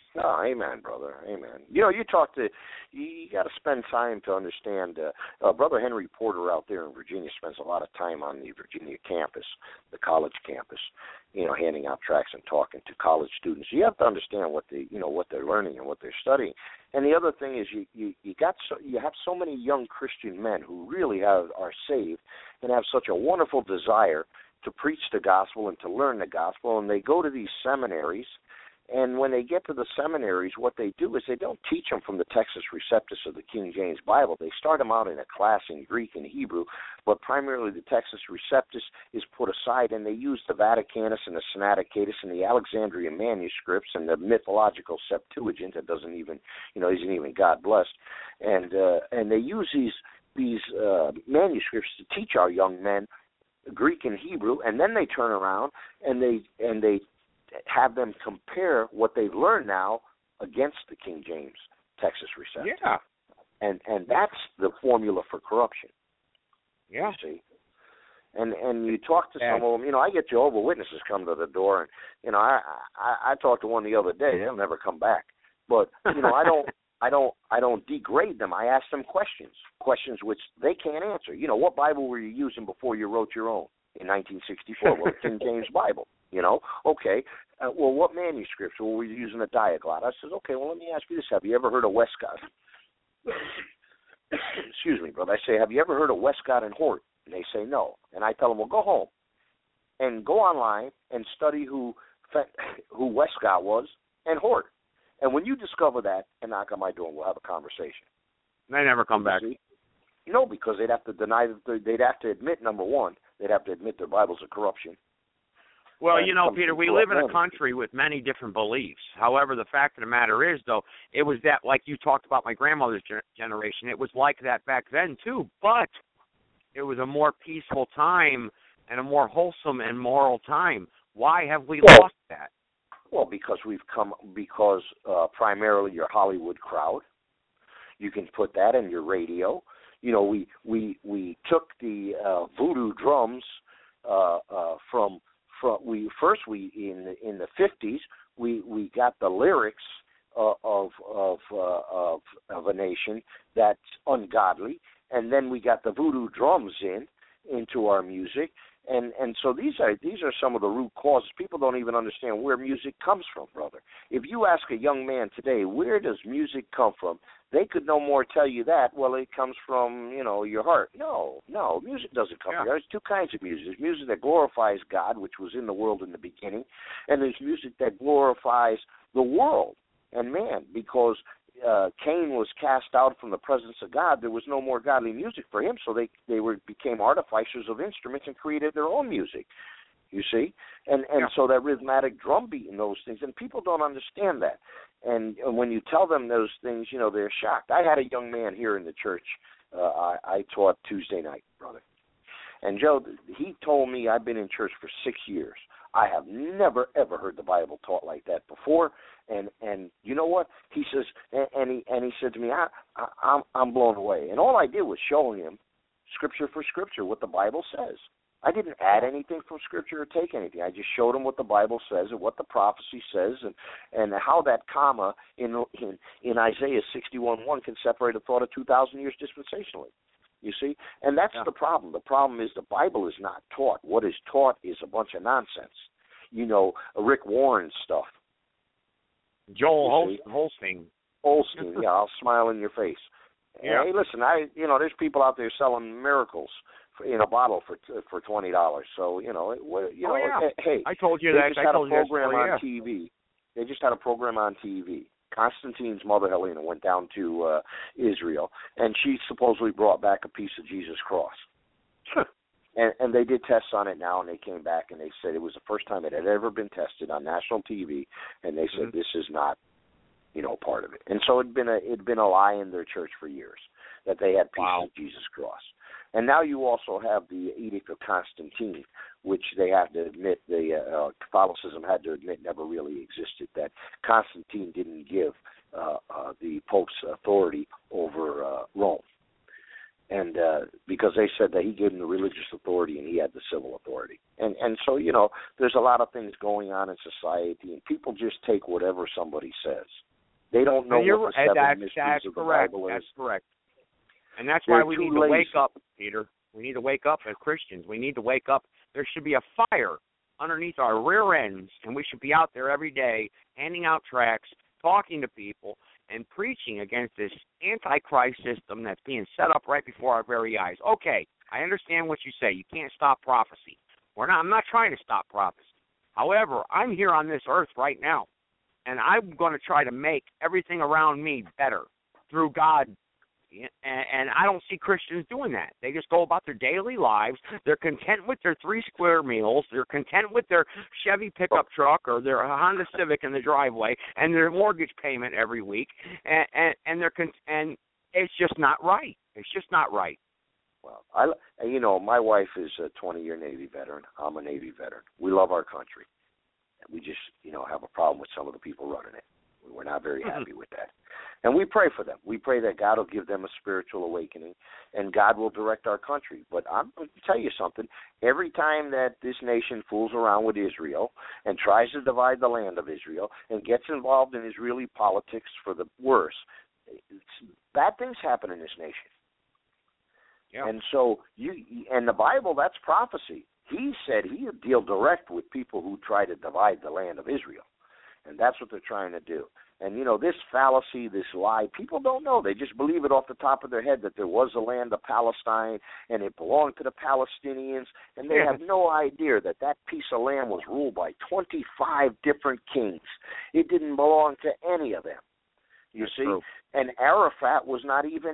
Oh, amen, brother. Amen. You know, you got to spend time to understand. Brother Henry Porter out there in Virginia spends a lot of time on the Virginia campus, the college campus, you know, handing out tracts and talking to college students. You have to understand what they're learning and what they're studying. And the other thing is you have so many young Christian men who really are saved and have such a wonderful desire to preach the gospel and to learn the gospel, and they go to these seminaries. And when they get to the seminaries, what they do is they don't teach them from the Textus Receptus of the King James Bible. They start them out in a class in Greek and Hebrew, but primarily the Textus Receptus is put aside, and they use the Vaticanus and the Sinaiticus and the Alexandrian manuscripts and the mythological Septuagint that isn't even God blessed, and they use these manuscripts to teach our young men Greek and Hebrew, and then they turn around and they have them compare what they've learned now against the King James Textus Receptus. Yeah. And that's the formula for corruption. Yeah. You see? And you talk to some of them, I get Jehovah's Witnesses come to the door, and I talked to one the other day. They'll never come back. But I don't degrade them. I ask them questions which they can't answer. What Bible were you using before you wrote your own in 1964? Well, the King James Bible. Okay. Well, what manuscripts? Well, we're using a Diaglott. I says, okay, well, let me ask you this. Have you ever heard of Westcott? Excuse me, brother. I say, have you ever heard of Westcott and Hort? And they say no. And I tell them, well, go home and go online and study who Westcott was and Hort. And when you discover that, and knock on my door, and we'll have a conversation. They never come back. No, because they'd have to deny that. They'd have to admit, number one, they'd have to admit their Bible's a corruption. Well, Peter, we live in a country with many different beliefs. However, the fact of the matter is, though, it was that, like you talked about my grandmother's generation, it was like that back then, too. But it was a more peaceful time and a more wholesome and moral time. Why have we lost that? Well, because primarily your Hollywood crowd. You can put that in your radio. We took the voodoo drums in the 50s we got the lyrics of a nation that's ungodly, and then we got the voodoo drums into our music, and so these are some of the root causes. People don't even understand where music comes from, brother. If you ask a young man today, where does music come from? They could no more tell you that, well, it comes from, your heart. No, music doesn't come from there. There's two kinds of music. There's music that glorifies God, which was in the world in the beginning, and there's music that glorifies the world and man, because Cain was cast out from the presence of God. There was no more godly music for him, so they became artificers of instruments and created their own music. You see? And so that rhythmic drum beat and those things, and people don't understand that. And when you tell them those things, they're shocked. I had a young man here in the church. I taught Tuesday night, brother. And Joe, he told me, I've been in church for 6 years. I have never, ever heard the Bible taught like that before. And you know what? He says, and he said to me, I'm blown away. And all I did was show him scripture for scripture what the Bible says. I didn't add anything from Scripture or take anything. I just showed him what the Bible says and what the prophecy says, and how that comma in Isaiah 61:1 can separate a thought of 2,000 years dispensationally. You see? And that's the problem. The problem is the Bible is not taught. What is taught is a bunch of nonsense. Rick Warren stuff. Joel Holstein. Holstein, yeah, I'll smile in your face. Yeah. Hey, listen, there's people out there selling miracles in a bottle for $20. So hey, I told you they that. Just had a program on TV. They just had a program on TV. Constantine's mother Helena went down to Israel, and she supposedly brought back a piece of Jesus' cross. And they did tests on it now, and they came back and they said it was the first time it had ever been tested on national TV, and they said this is not, part of it. And so it'd been a lie in their church for years that they had pieces of Jesus' cross. And now you also have the Edict of Constantine, which they have to admit, Catholicism had to admit never really existed, that Constantine didn't give the Pope's authority over Rome. And because they said that he gave them the religious authority and he had the civil authority. And so, you know, there's a lot of things going on in society, and people just take whatever somebody says. They don't know what the seven mysteries of the Bible is. That's correct. And that's why we need to wake up, Peter. We need to wake up as Christians. We need to wake up. There should be a fire underneath our rear ends, and we should be out there every day handing out tracts, talking to people, and preaching against this antichrist system that's being set up right before our very eyes. Okay, I understand what you say. You can't stop prophecy. I'm not trying to stop prophecy. However, I'm here on this earth right now, and I'm going to try to make everything around me better through God. And I don't see Christians doing that. They just go about their daily lives. They're content with their 3 square meals. They're content with their Chevy pickup truck or their Honda Civic in the driveway and their mortgage payment every week. And it's just not right. It's just not right. Well, my wife is a 20-year Navy veteran. I'm a Navy veteran. We love our country. We just, have a problem with some of the people running it. We're not very happy with that. And we pray for them. We pray that God will give them a spiritual awakening and God will direct our country. But I'm going to tell you something. Every time that this nation fools around with Israel and tries to divide the land of Israel and gets involved in Israeli politics for the worse, bad things happen in this nation. Yeah. And so, and the Bible, that's prophecy. He said he would deal direct with people who try to divide the land of Israel. And that's what they're trying to do. And, this fallacy, this lie, people don't know. They just believe it off the top of their head that there was a land of Palestine and it belonged to the Palestinians. And they have no idea that that piece of land was ruled by 25 different kings. It didn't belong to any of them. That's see? True. And Arafat was not even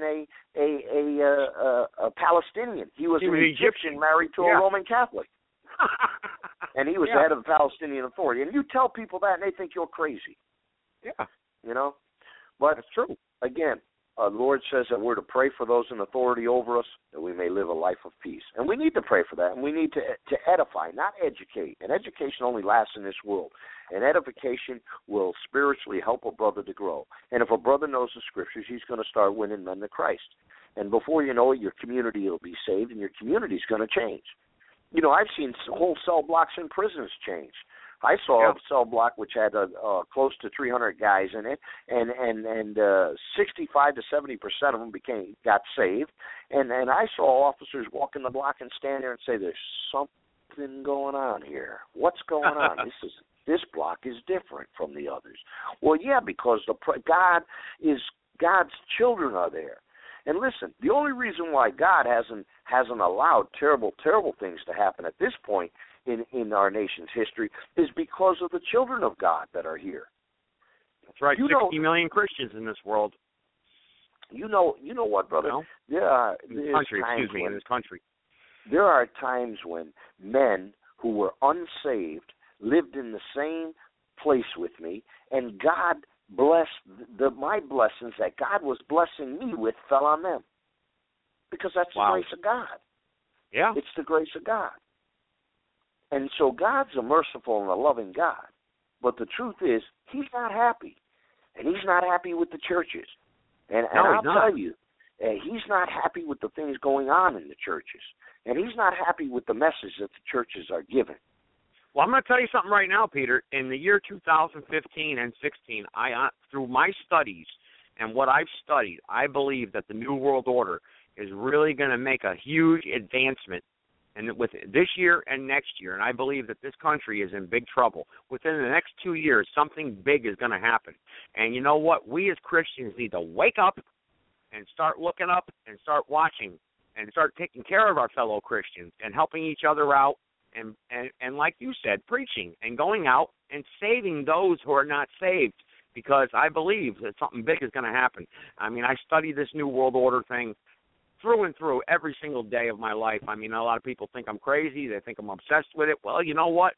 a Palestinian. He was an Egyptian married to a Roman Catholic. And he was the head of the Palestinian Authority. And you tell people that, and they think you're crazy. Yeah. But that's true. Again, the Lord says that we're to pray for those in authority over us, that we may live a life of peace. And we need to pray for that, and we need to edify, not educate. And education only lasts in this world. And edification will spiritually help a brother to grow. And if a brother knows the Scriptures, he's going to start winning men to Christ. And before you know it, your community will be saved, and your community is going to change. I've seen whole cell blocks in prisons change. I saw a cell block which had close to 300 guys in it, and 65 to 70% of them got saved. And I saw officers walk in the block and stand there and say, "There's something going on here. What's going on? This block is different from the others." Well, yeah, because God's children are there. And listen, the only reason why God hasn't allowed terrible things to happen at this point in our nation's history is because of the children of God that are here. That's right. 60 million Christians in this world. You know what, brother? No? In this country. There are times when men who were unsaved lived in the same place with me, and God blessed my blessings that God was blessing me with fell on them. Because that's the grace of God. Yeah. It's the grace of God. And so God's a merciful and a loving God. But the truth is, he's not happy. And he's not happy with the churches. And I'll tell you, he's not happy with the things going on in the churches. And he's not happy with the message that the churches are giving. Well, I'm going to tell you something right now, Peter. In the year 2015 and 16, through my studies and what I've studied, I believe that the New World Order is really going to make a huge advancement with this year and next year. And I believe that this country is in big trouble. Within the next 2 years, something big is going to happen. And you know what? We as Christians need to wake up and start looking up and start watching and start taking care of our fellow Christians and helping each other out. And like you said, preaching and going out and saving those who are not saved, because I believe that something big is going to happen. I mean, I study this New World Order thing through and through every single day of my life. I mean, a lot of people think I'm crazy. They think I'm obsessed with it. Well, you know what?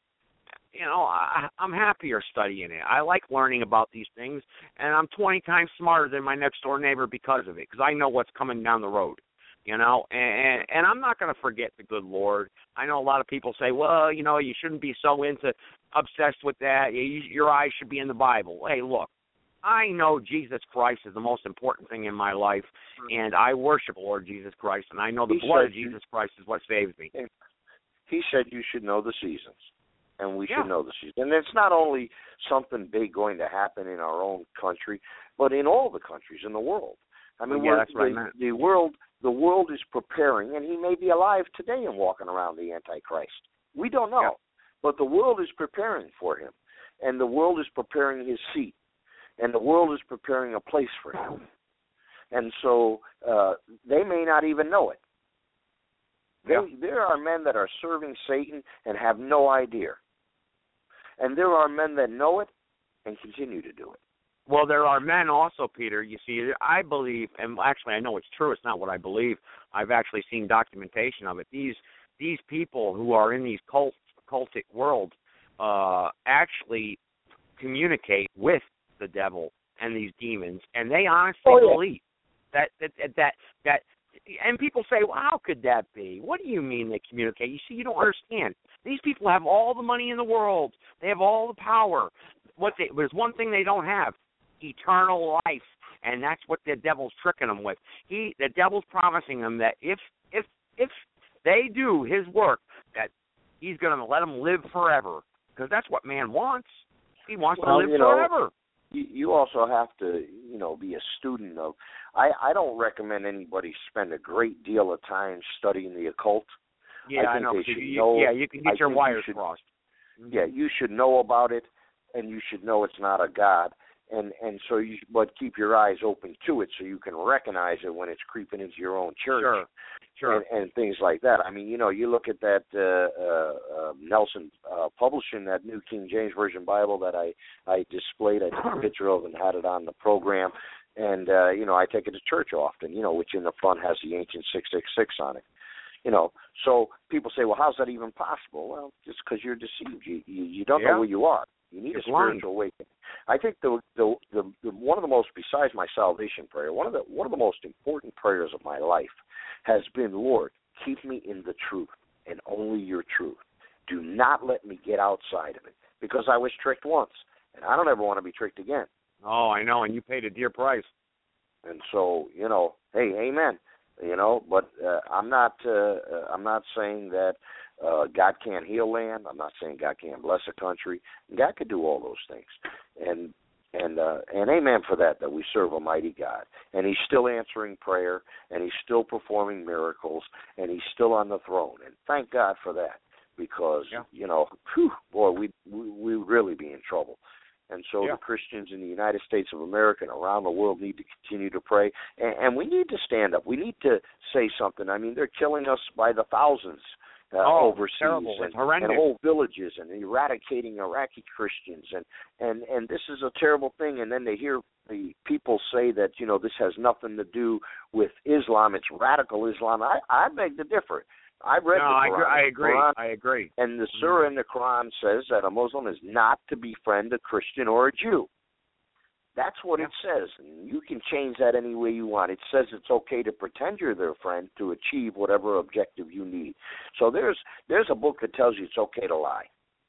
I'm happier studying it. I like learning about these things, and I'm 20 times smarter than my next-door neighbor because of it, because I know what's coming down the road. And I'm not going to forget the good Lord. I know a lot of people say, well, you shouldn't be so obsessed with that. Your eyes should be in the Bible. Hey, look, I know Jesus Christ is the most important thing in my life, and I worship Lord Jesus Christ, and I know the blood of Jesus Christ is what saves me. He said you should know the seasons, and we should know the seasons. And it's not only something big going to happen in our own country, but in all the countries in the world. I mean, that's what I meant. The world is preparing, and he may be alive today and walking around the Antichrist. We don't know, but the world is preparing for him, and the world is preparing his seat, and the world is preparing a place for him. And so they may not even know it. There are men that are serving Satan and have no idea. And there are men that know it and continue to do it. Well, there are men also, Peter. You see, I believe, and actually I know it's true, it's not what I believe. I've actually seen documentation of it. These people who are in these cultic worlds actually communicate with the devil and these demons, and they honestly believe that and people say, well, how could that be? What do you mean they communicate? You see, you don't understand. These people have all the money in the world. They have all the power. There's one thing they don't have: eternal life, and that's what the devil's tricking them with. The devil's promising them that if they do his work, that he's going to let them live forever, because that's what man wants. He wants to live forever. You also have to, be a student of. I don't recommend anybody spend a great deal of time studying the occult. Yeah, I know. You can get your wires crossed. Yeah, you should know about it, and you should know it's not a god, and so but keep your eyes open to it so you can recognize it when it's creeping into your own church. Sure. And things like that. I mean, you look at that Nelson publishing that New King James Version Bible that I displayed. I took a picture of and had it on the program. And, I take it to church often, which in the front has the ancient 666 on it. So people say, well, how's that even possible? Well, just because you're deceived. You don't know who you are. You need a spiritual awakening. I think the one of the most, besides my salvation prayer, one of the most important prayers of my life has been, Lord, keep me in the truth and only your truth. Do not let me get outside of it, because I was tricked once, and I don't ever want to be tricked again. Oh, I know, and you paid a dear price. And so, hey, amen. But I'm not saying that God can't heal land. I'm not saying God can't bless a country. God could do all those things, and amen for that we serve a mighty God, and He's still answering prayer, and He's still performing miracles, and He's still on the throne, and thank God for that, because boy, we really be in trouble. And so the Christians in the United States of America and around the world need to continue to pray. And we need to stand up. We need to say something. I mean, they're killing us by the thousands overseas. Terrible. It's horrendous. And whole villages, and eradicating Iraqi Christians. And this is a terrible thing. And then they hear the people say that, this has nothing to do with Islam. It's radical Islam. I beg to differ. I read the Quran. I agree. And the surah in the Quran says that a Muslim is not to befriend a Christian or a Jew. That's what it says. And you can change that any way you want. It says it's okay to pretend you're their friend to achieve whatever objective you need. So there's a book that tells you it's okay to lie.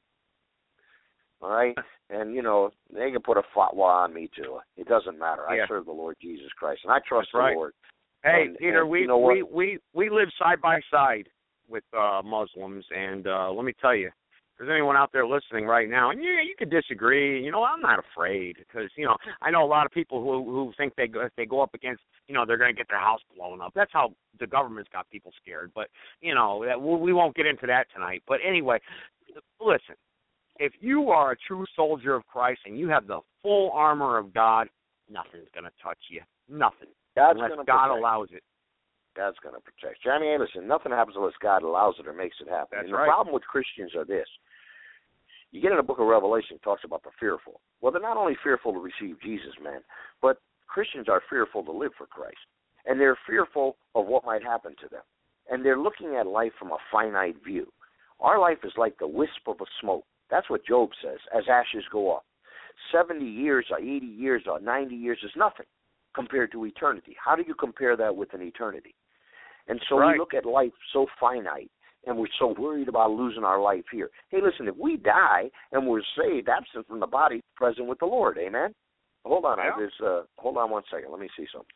All right? And, they can put a fatwa on me, too. It doesn't matter. I serve the Lord Jesus Christ, and I trust the Lord. Hey, Peter, we live side by side with Muslims, and let me tell you, if there's anyone out there listening right now, and you could disagree, I'm not afraid, because, I know a lot of people who think if they go up against, they're going to get their house blown up. That's how the government's got people scared, but, we won't get into that tonight. But anyway, listen, if you are a true soldier of Christ and you have the full armor of God, nothing's going to touch you. Nothing. Unless God allows it. God's going to protect you. I mean, listen, nothing happens unless God allows it or makes it happen. That's and the problem with Christians are this. You get in the book of Revelation, it talks about the fearful. Well, they're not only fearful to receive Jesus, man, but Christians are fearful to live for Christ. And they're fearful of what might happen to them. And they're looking at life from a finite view. Our life is like the wisp of a smoke. That's what Job says, as ashes go up. 70 years or 80 years or 90 years is nothing compared to eternity. How do you compare that with an eternity? And so we look at life so finite, and we're so worried about losing our life here. Hey, listen, if we die and we're saved, absent from the body, present with the Lord, amen? Hold on. Yeah. Hold on one second. Let me see something.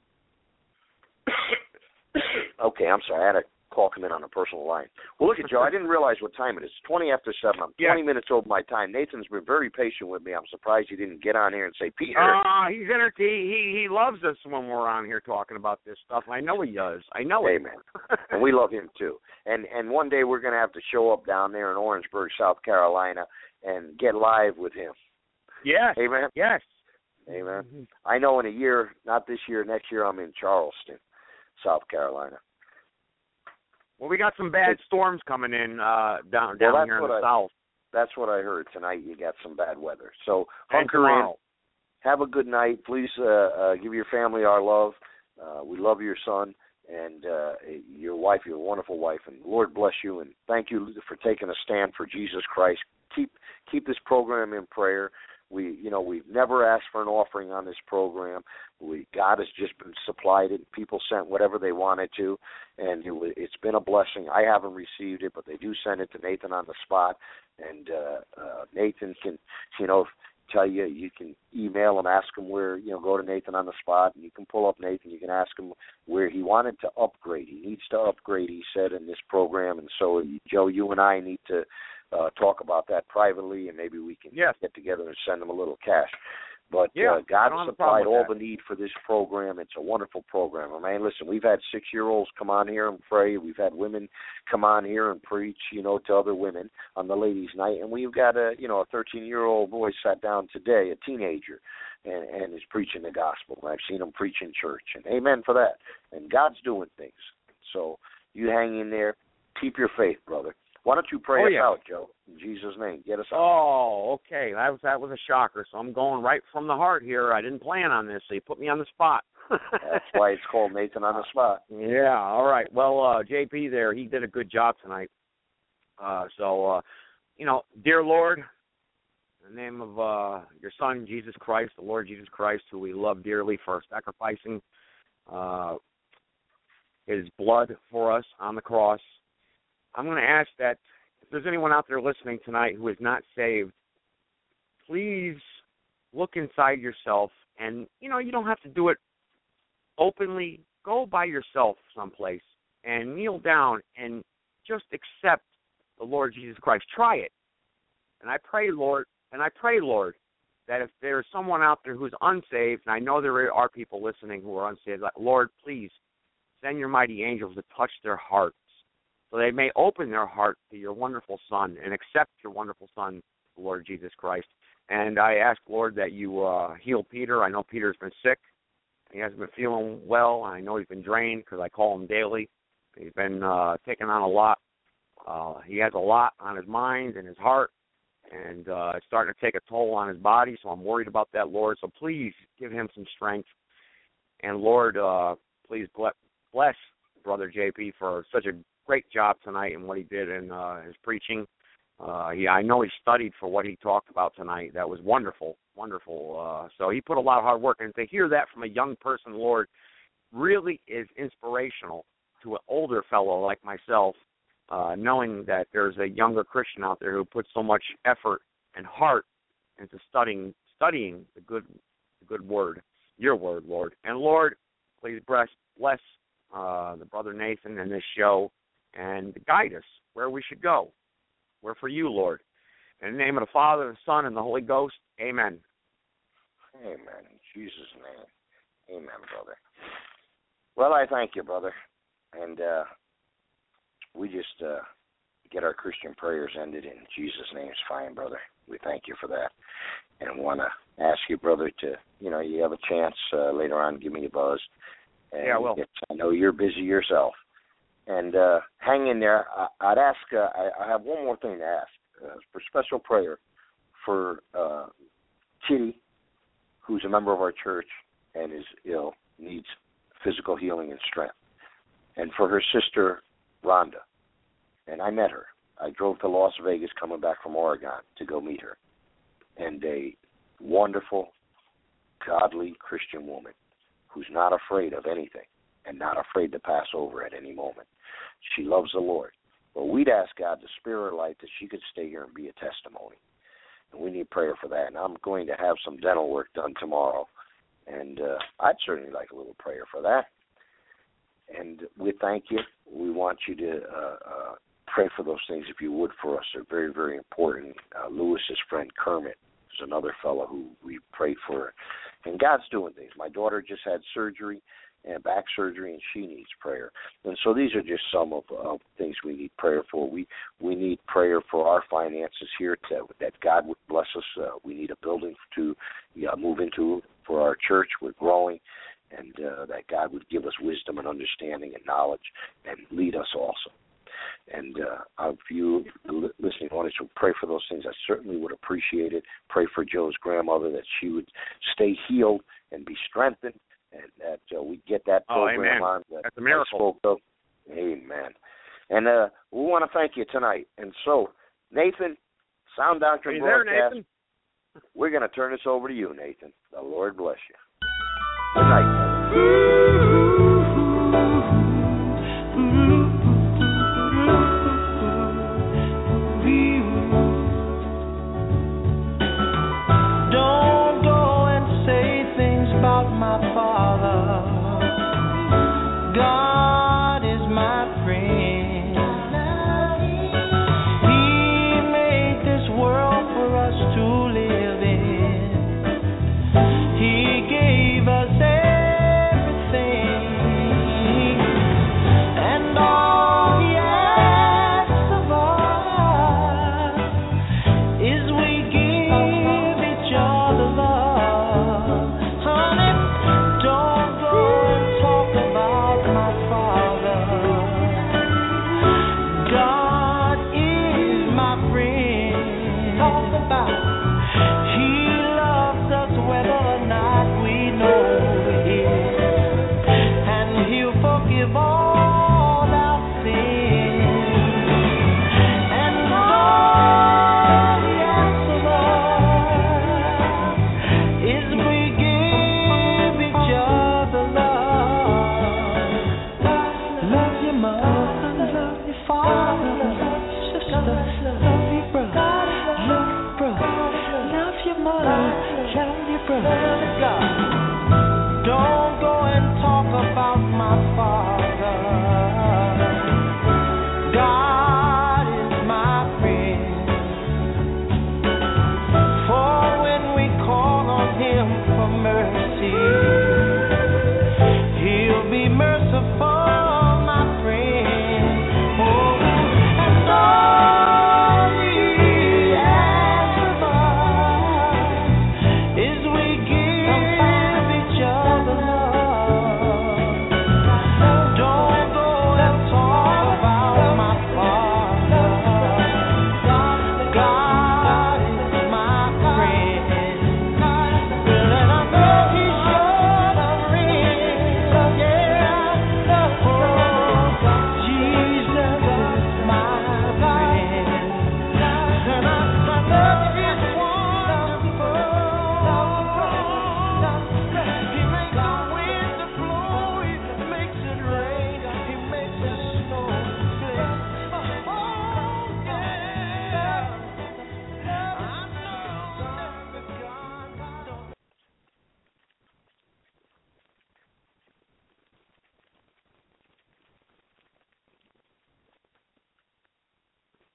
Okay, I'm sorry. I had a call come in on a personal line. Well, look at Joe. I didn't realize what time it is. It's 20 after 7. I'm 20 minutes over my time. Nathan's been very patient with me. I'm surprised he didn't get on here and say, Peter. He's he loves us when we're on here talking about this stuff. I know he does. I know it. Amen. And we love him, too. And one day we're going to have to show up down there in Orangeburg, South Carolina, and get live with him. Yes. Amen? Yes. Amen. Mm-hmm. I know in a year, not this year, next year, I'm in Charleston, South Carolina. Well, we got some bad storms coming in down here in the south. That's what I heard tonight. You got some bad weather. So hunker in. Have a good night. Please give your family our love. We love your son and your wife, your wonderful wife. And Lord bless you. And thank you for taking a stand for Jesus Christ. Keep this program in prayer. We've never asked for an offering on this program. God has just been supplied it. People sent whatever they wanted to, and it's been a blessing. I haven't received it, but they do send it to Nathan on the spot, and Nathan can, tell you. You can email him, ask him where, go to Nathan on the spot, and you can pull up Nathan. You can ask him where he wanted to upgrade. He needs to upgrade, he said, in this program, and so, Joe, you and I need to talk about that privately, and maybe we can get together and send them a little cash. But God has supplied all the need for this program. It's a wonderful program. I mean, listen, we've had 6-year-olds come on here and pray. We've had women come on here and preach, to other women on the ladies' night. And we've got a 13-year-old boy sat down today, a teenager, and is preaching the gospel. I've seen him preach in church, and amen for that. And God's doing things. So you hang in there. Keep your faith, brother. Why don't you pray us out, Joe? In Jesus' name, get us out. Oh, okay. That was a shocker. So I'm going right from the heart here. I didn't plan on this, so you put me on the spot. That's why it's called Nathan on the spot. Yeah, all right. Well, JP there, he did a good job tonight. Dear Lord, in the name of your Son, Jesus Christ, the Lord Jesus Christ, who we love dearly for sacrificing his blood for us on the cross, I'm going to ask that if there's anyone out there listening tonight who is not saved, please look inside yourself. And, you don't have to do it openly. Go by yourself someplace and kneel down and just accept the Lord Jesus Christ. Try it. And I pray, Lord, that if there's someone out there who's unsaved, and I know there are people listening who are unsaved, Lord, please send your mighty angels to touch their hearts, so they may open their heart to your wonderful Son and accept your wonderful Son, the Lord Jesus Christ. And I ask, Lord, that you heal Peter. I know Peter's been sick. He hasn't been feeling well. I know he's been drained because I call him daily. He's been taking on a lot. He has a lot on his mind and his heart, and it's starting to take a toll on his body, so I'm worried about that, Lord. So please give him some strength. And, Lord, please bless Brother JP for such a great job tonight and what he did in his preaching. I know he studied for what he talked about tonight. That was wonderful, wonderful. So he put a lot of hard work, and to hear that from a young person, Lord, really is inspirational to an older fellow like myself, knowing that there's a younger Christian out there who puts so much effort and heart into studying the good word, your word, Lord. And, Lord, please bless the Brother Nathan and this show, and guide us where we should go. We're for you, Lord. In the name of the Father, the Son, and the Holy Ghost, amen. Amen. In Jesus' name. Amen, brother. Well, I thank you, brother. And we just get our Christian prayers ended in Jesus' name. Is fine, brother. We thank you for that. And want to ask you, brother, to, you have a chance later on, give me a buzz. And yeah, I will. I know you're busy yourself. And hang in there. I'd ask, I have one more thing to ask for special prayer for Kitty, who's a member of our church and is ill, needs physical healing and strength. And for her sister, Rhonda. And I met her. I drove to Las Vegas coming back from Oregon to go meet her. And a wonderful, godly Christian woman who's not afraid of anything and not afraid to pass over at any moment. She loves the Lord. Well, we'd ask God to spare her life that she could stay here and be a testimony. And we need prayer for that. And I'm going to have some dental work done tomorrow. And I'd certainly like a little prayer for that. And we thank you. We want you to pray for those things, if you would, for us. They're very, very important. Lewis's friend Kermit is another fellow who we prayed for. And God's doing things. My daughter just had surgery, and back surgery, and she needs prayer. And so these are just some of things we need prayer for. We need prayer for our finances here, that God would bless us. We need a building to move into for our church. We're growing, and that God would give us wisdom and understanding and knowledge and lead us also. And if you, the listening audience, would pray for those things, I certainly would appreciate it. Pray for Joe's grandmother, that she would stay healed and be strengthened, and that we get that program on that That's a miracle. I spoke of. Amen. And we want to thank you tonight. And so, Nathan, Sound Doctrine Broadcast, Nathan? We're going to turn this over to you, Nathan. The Lord bless you. Good night.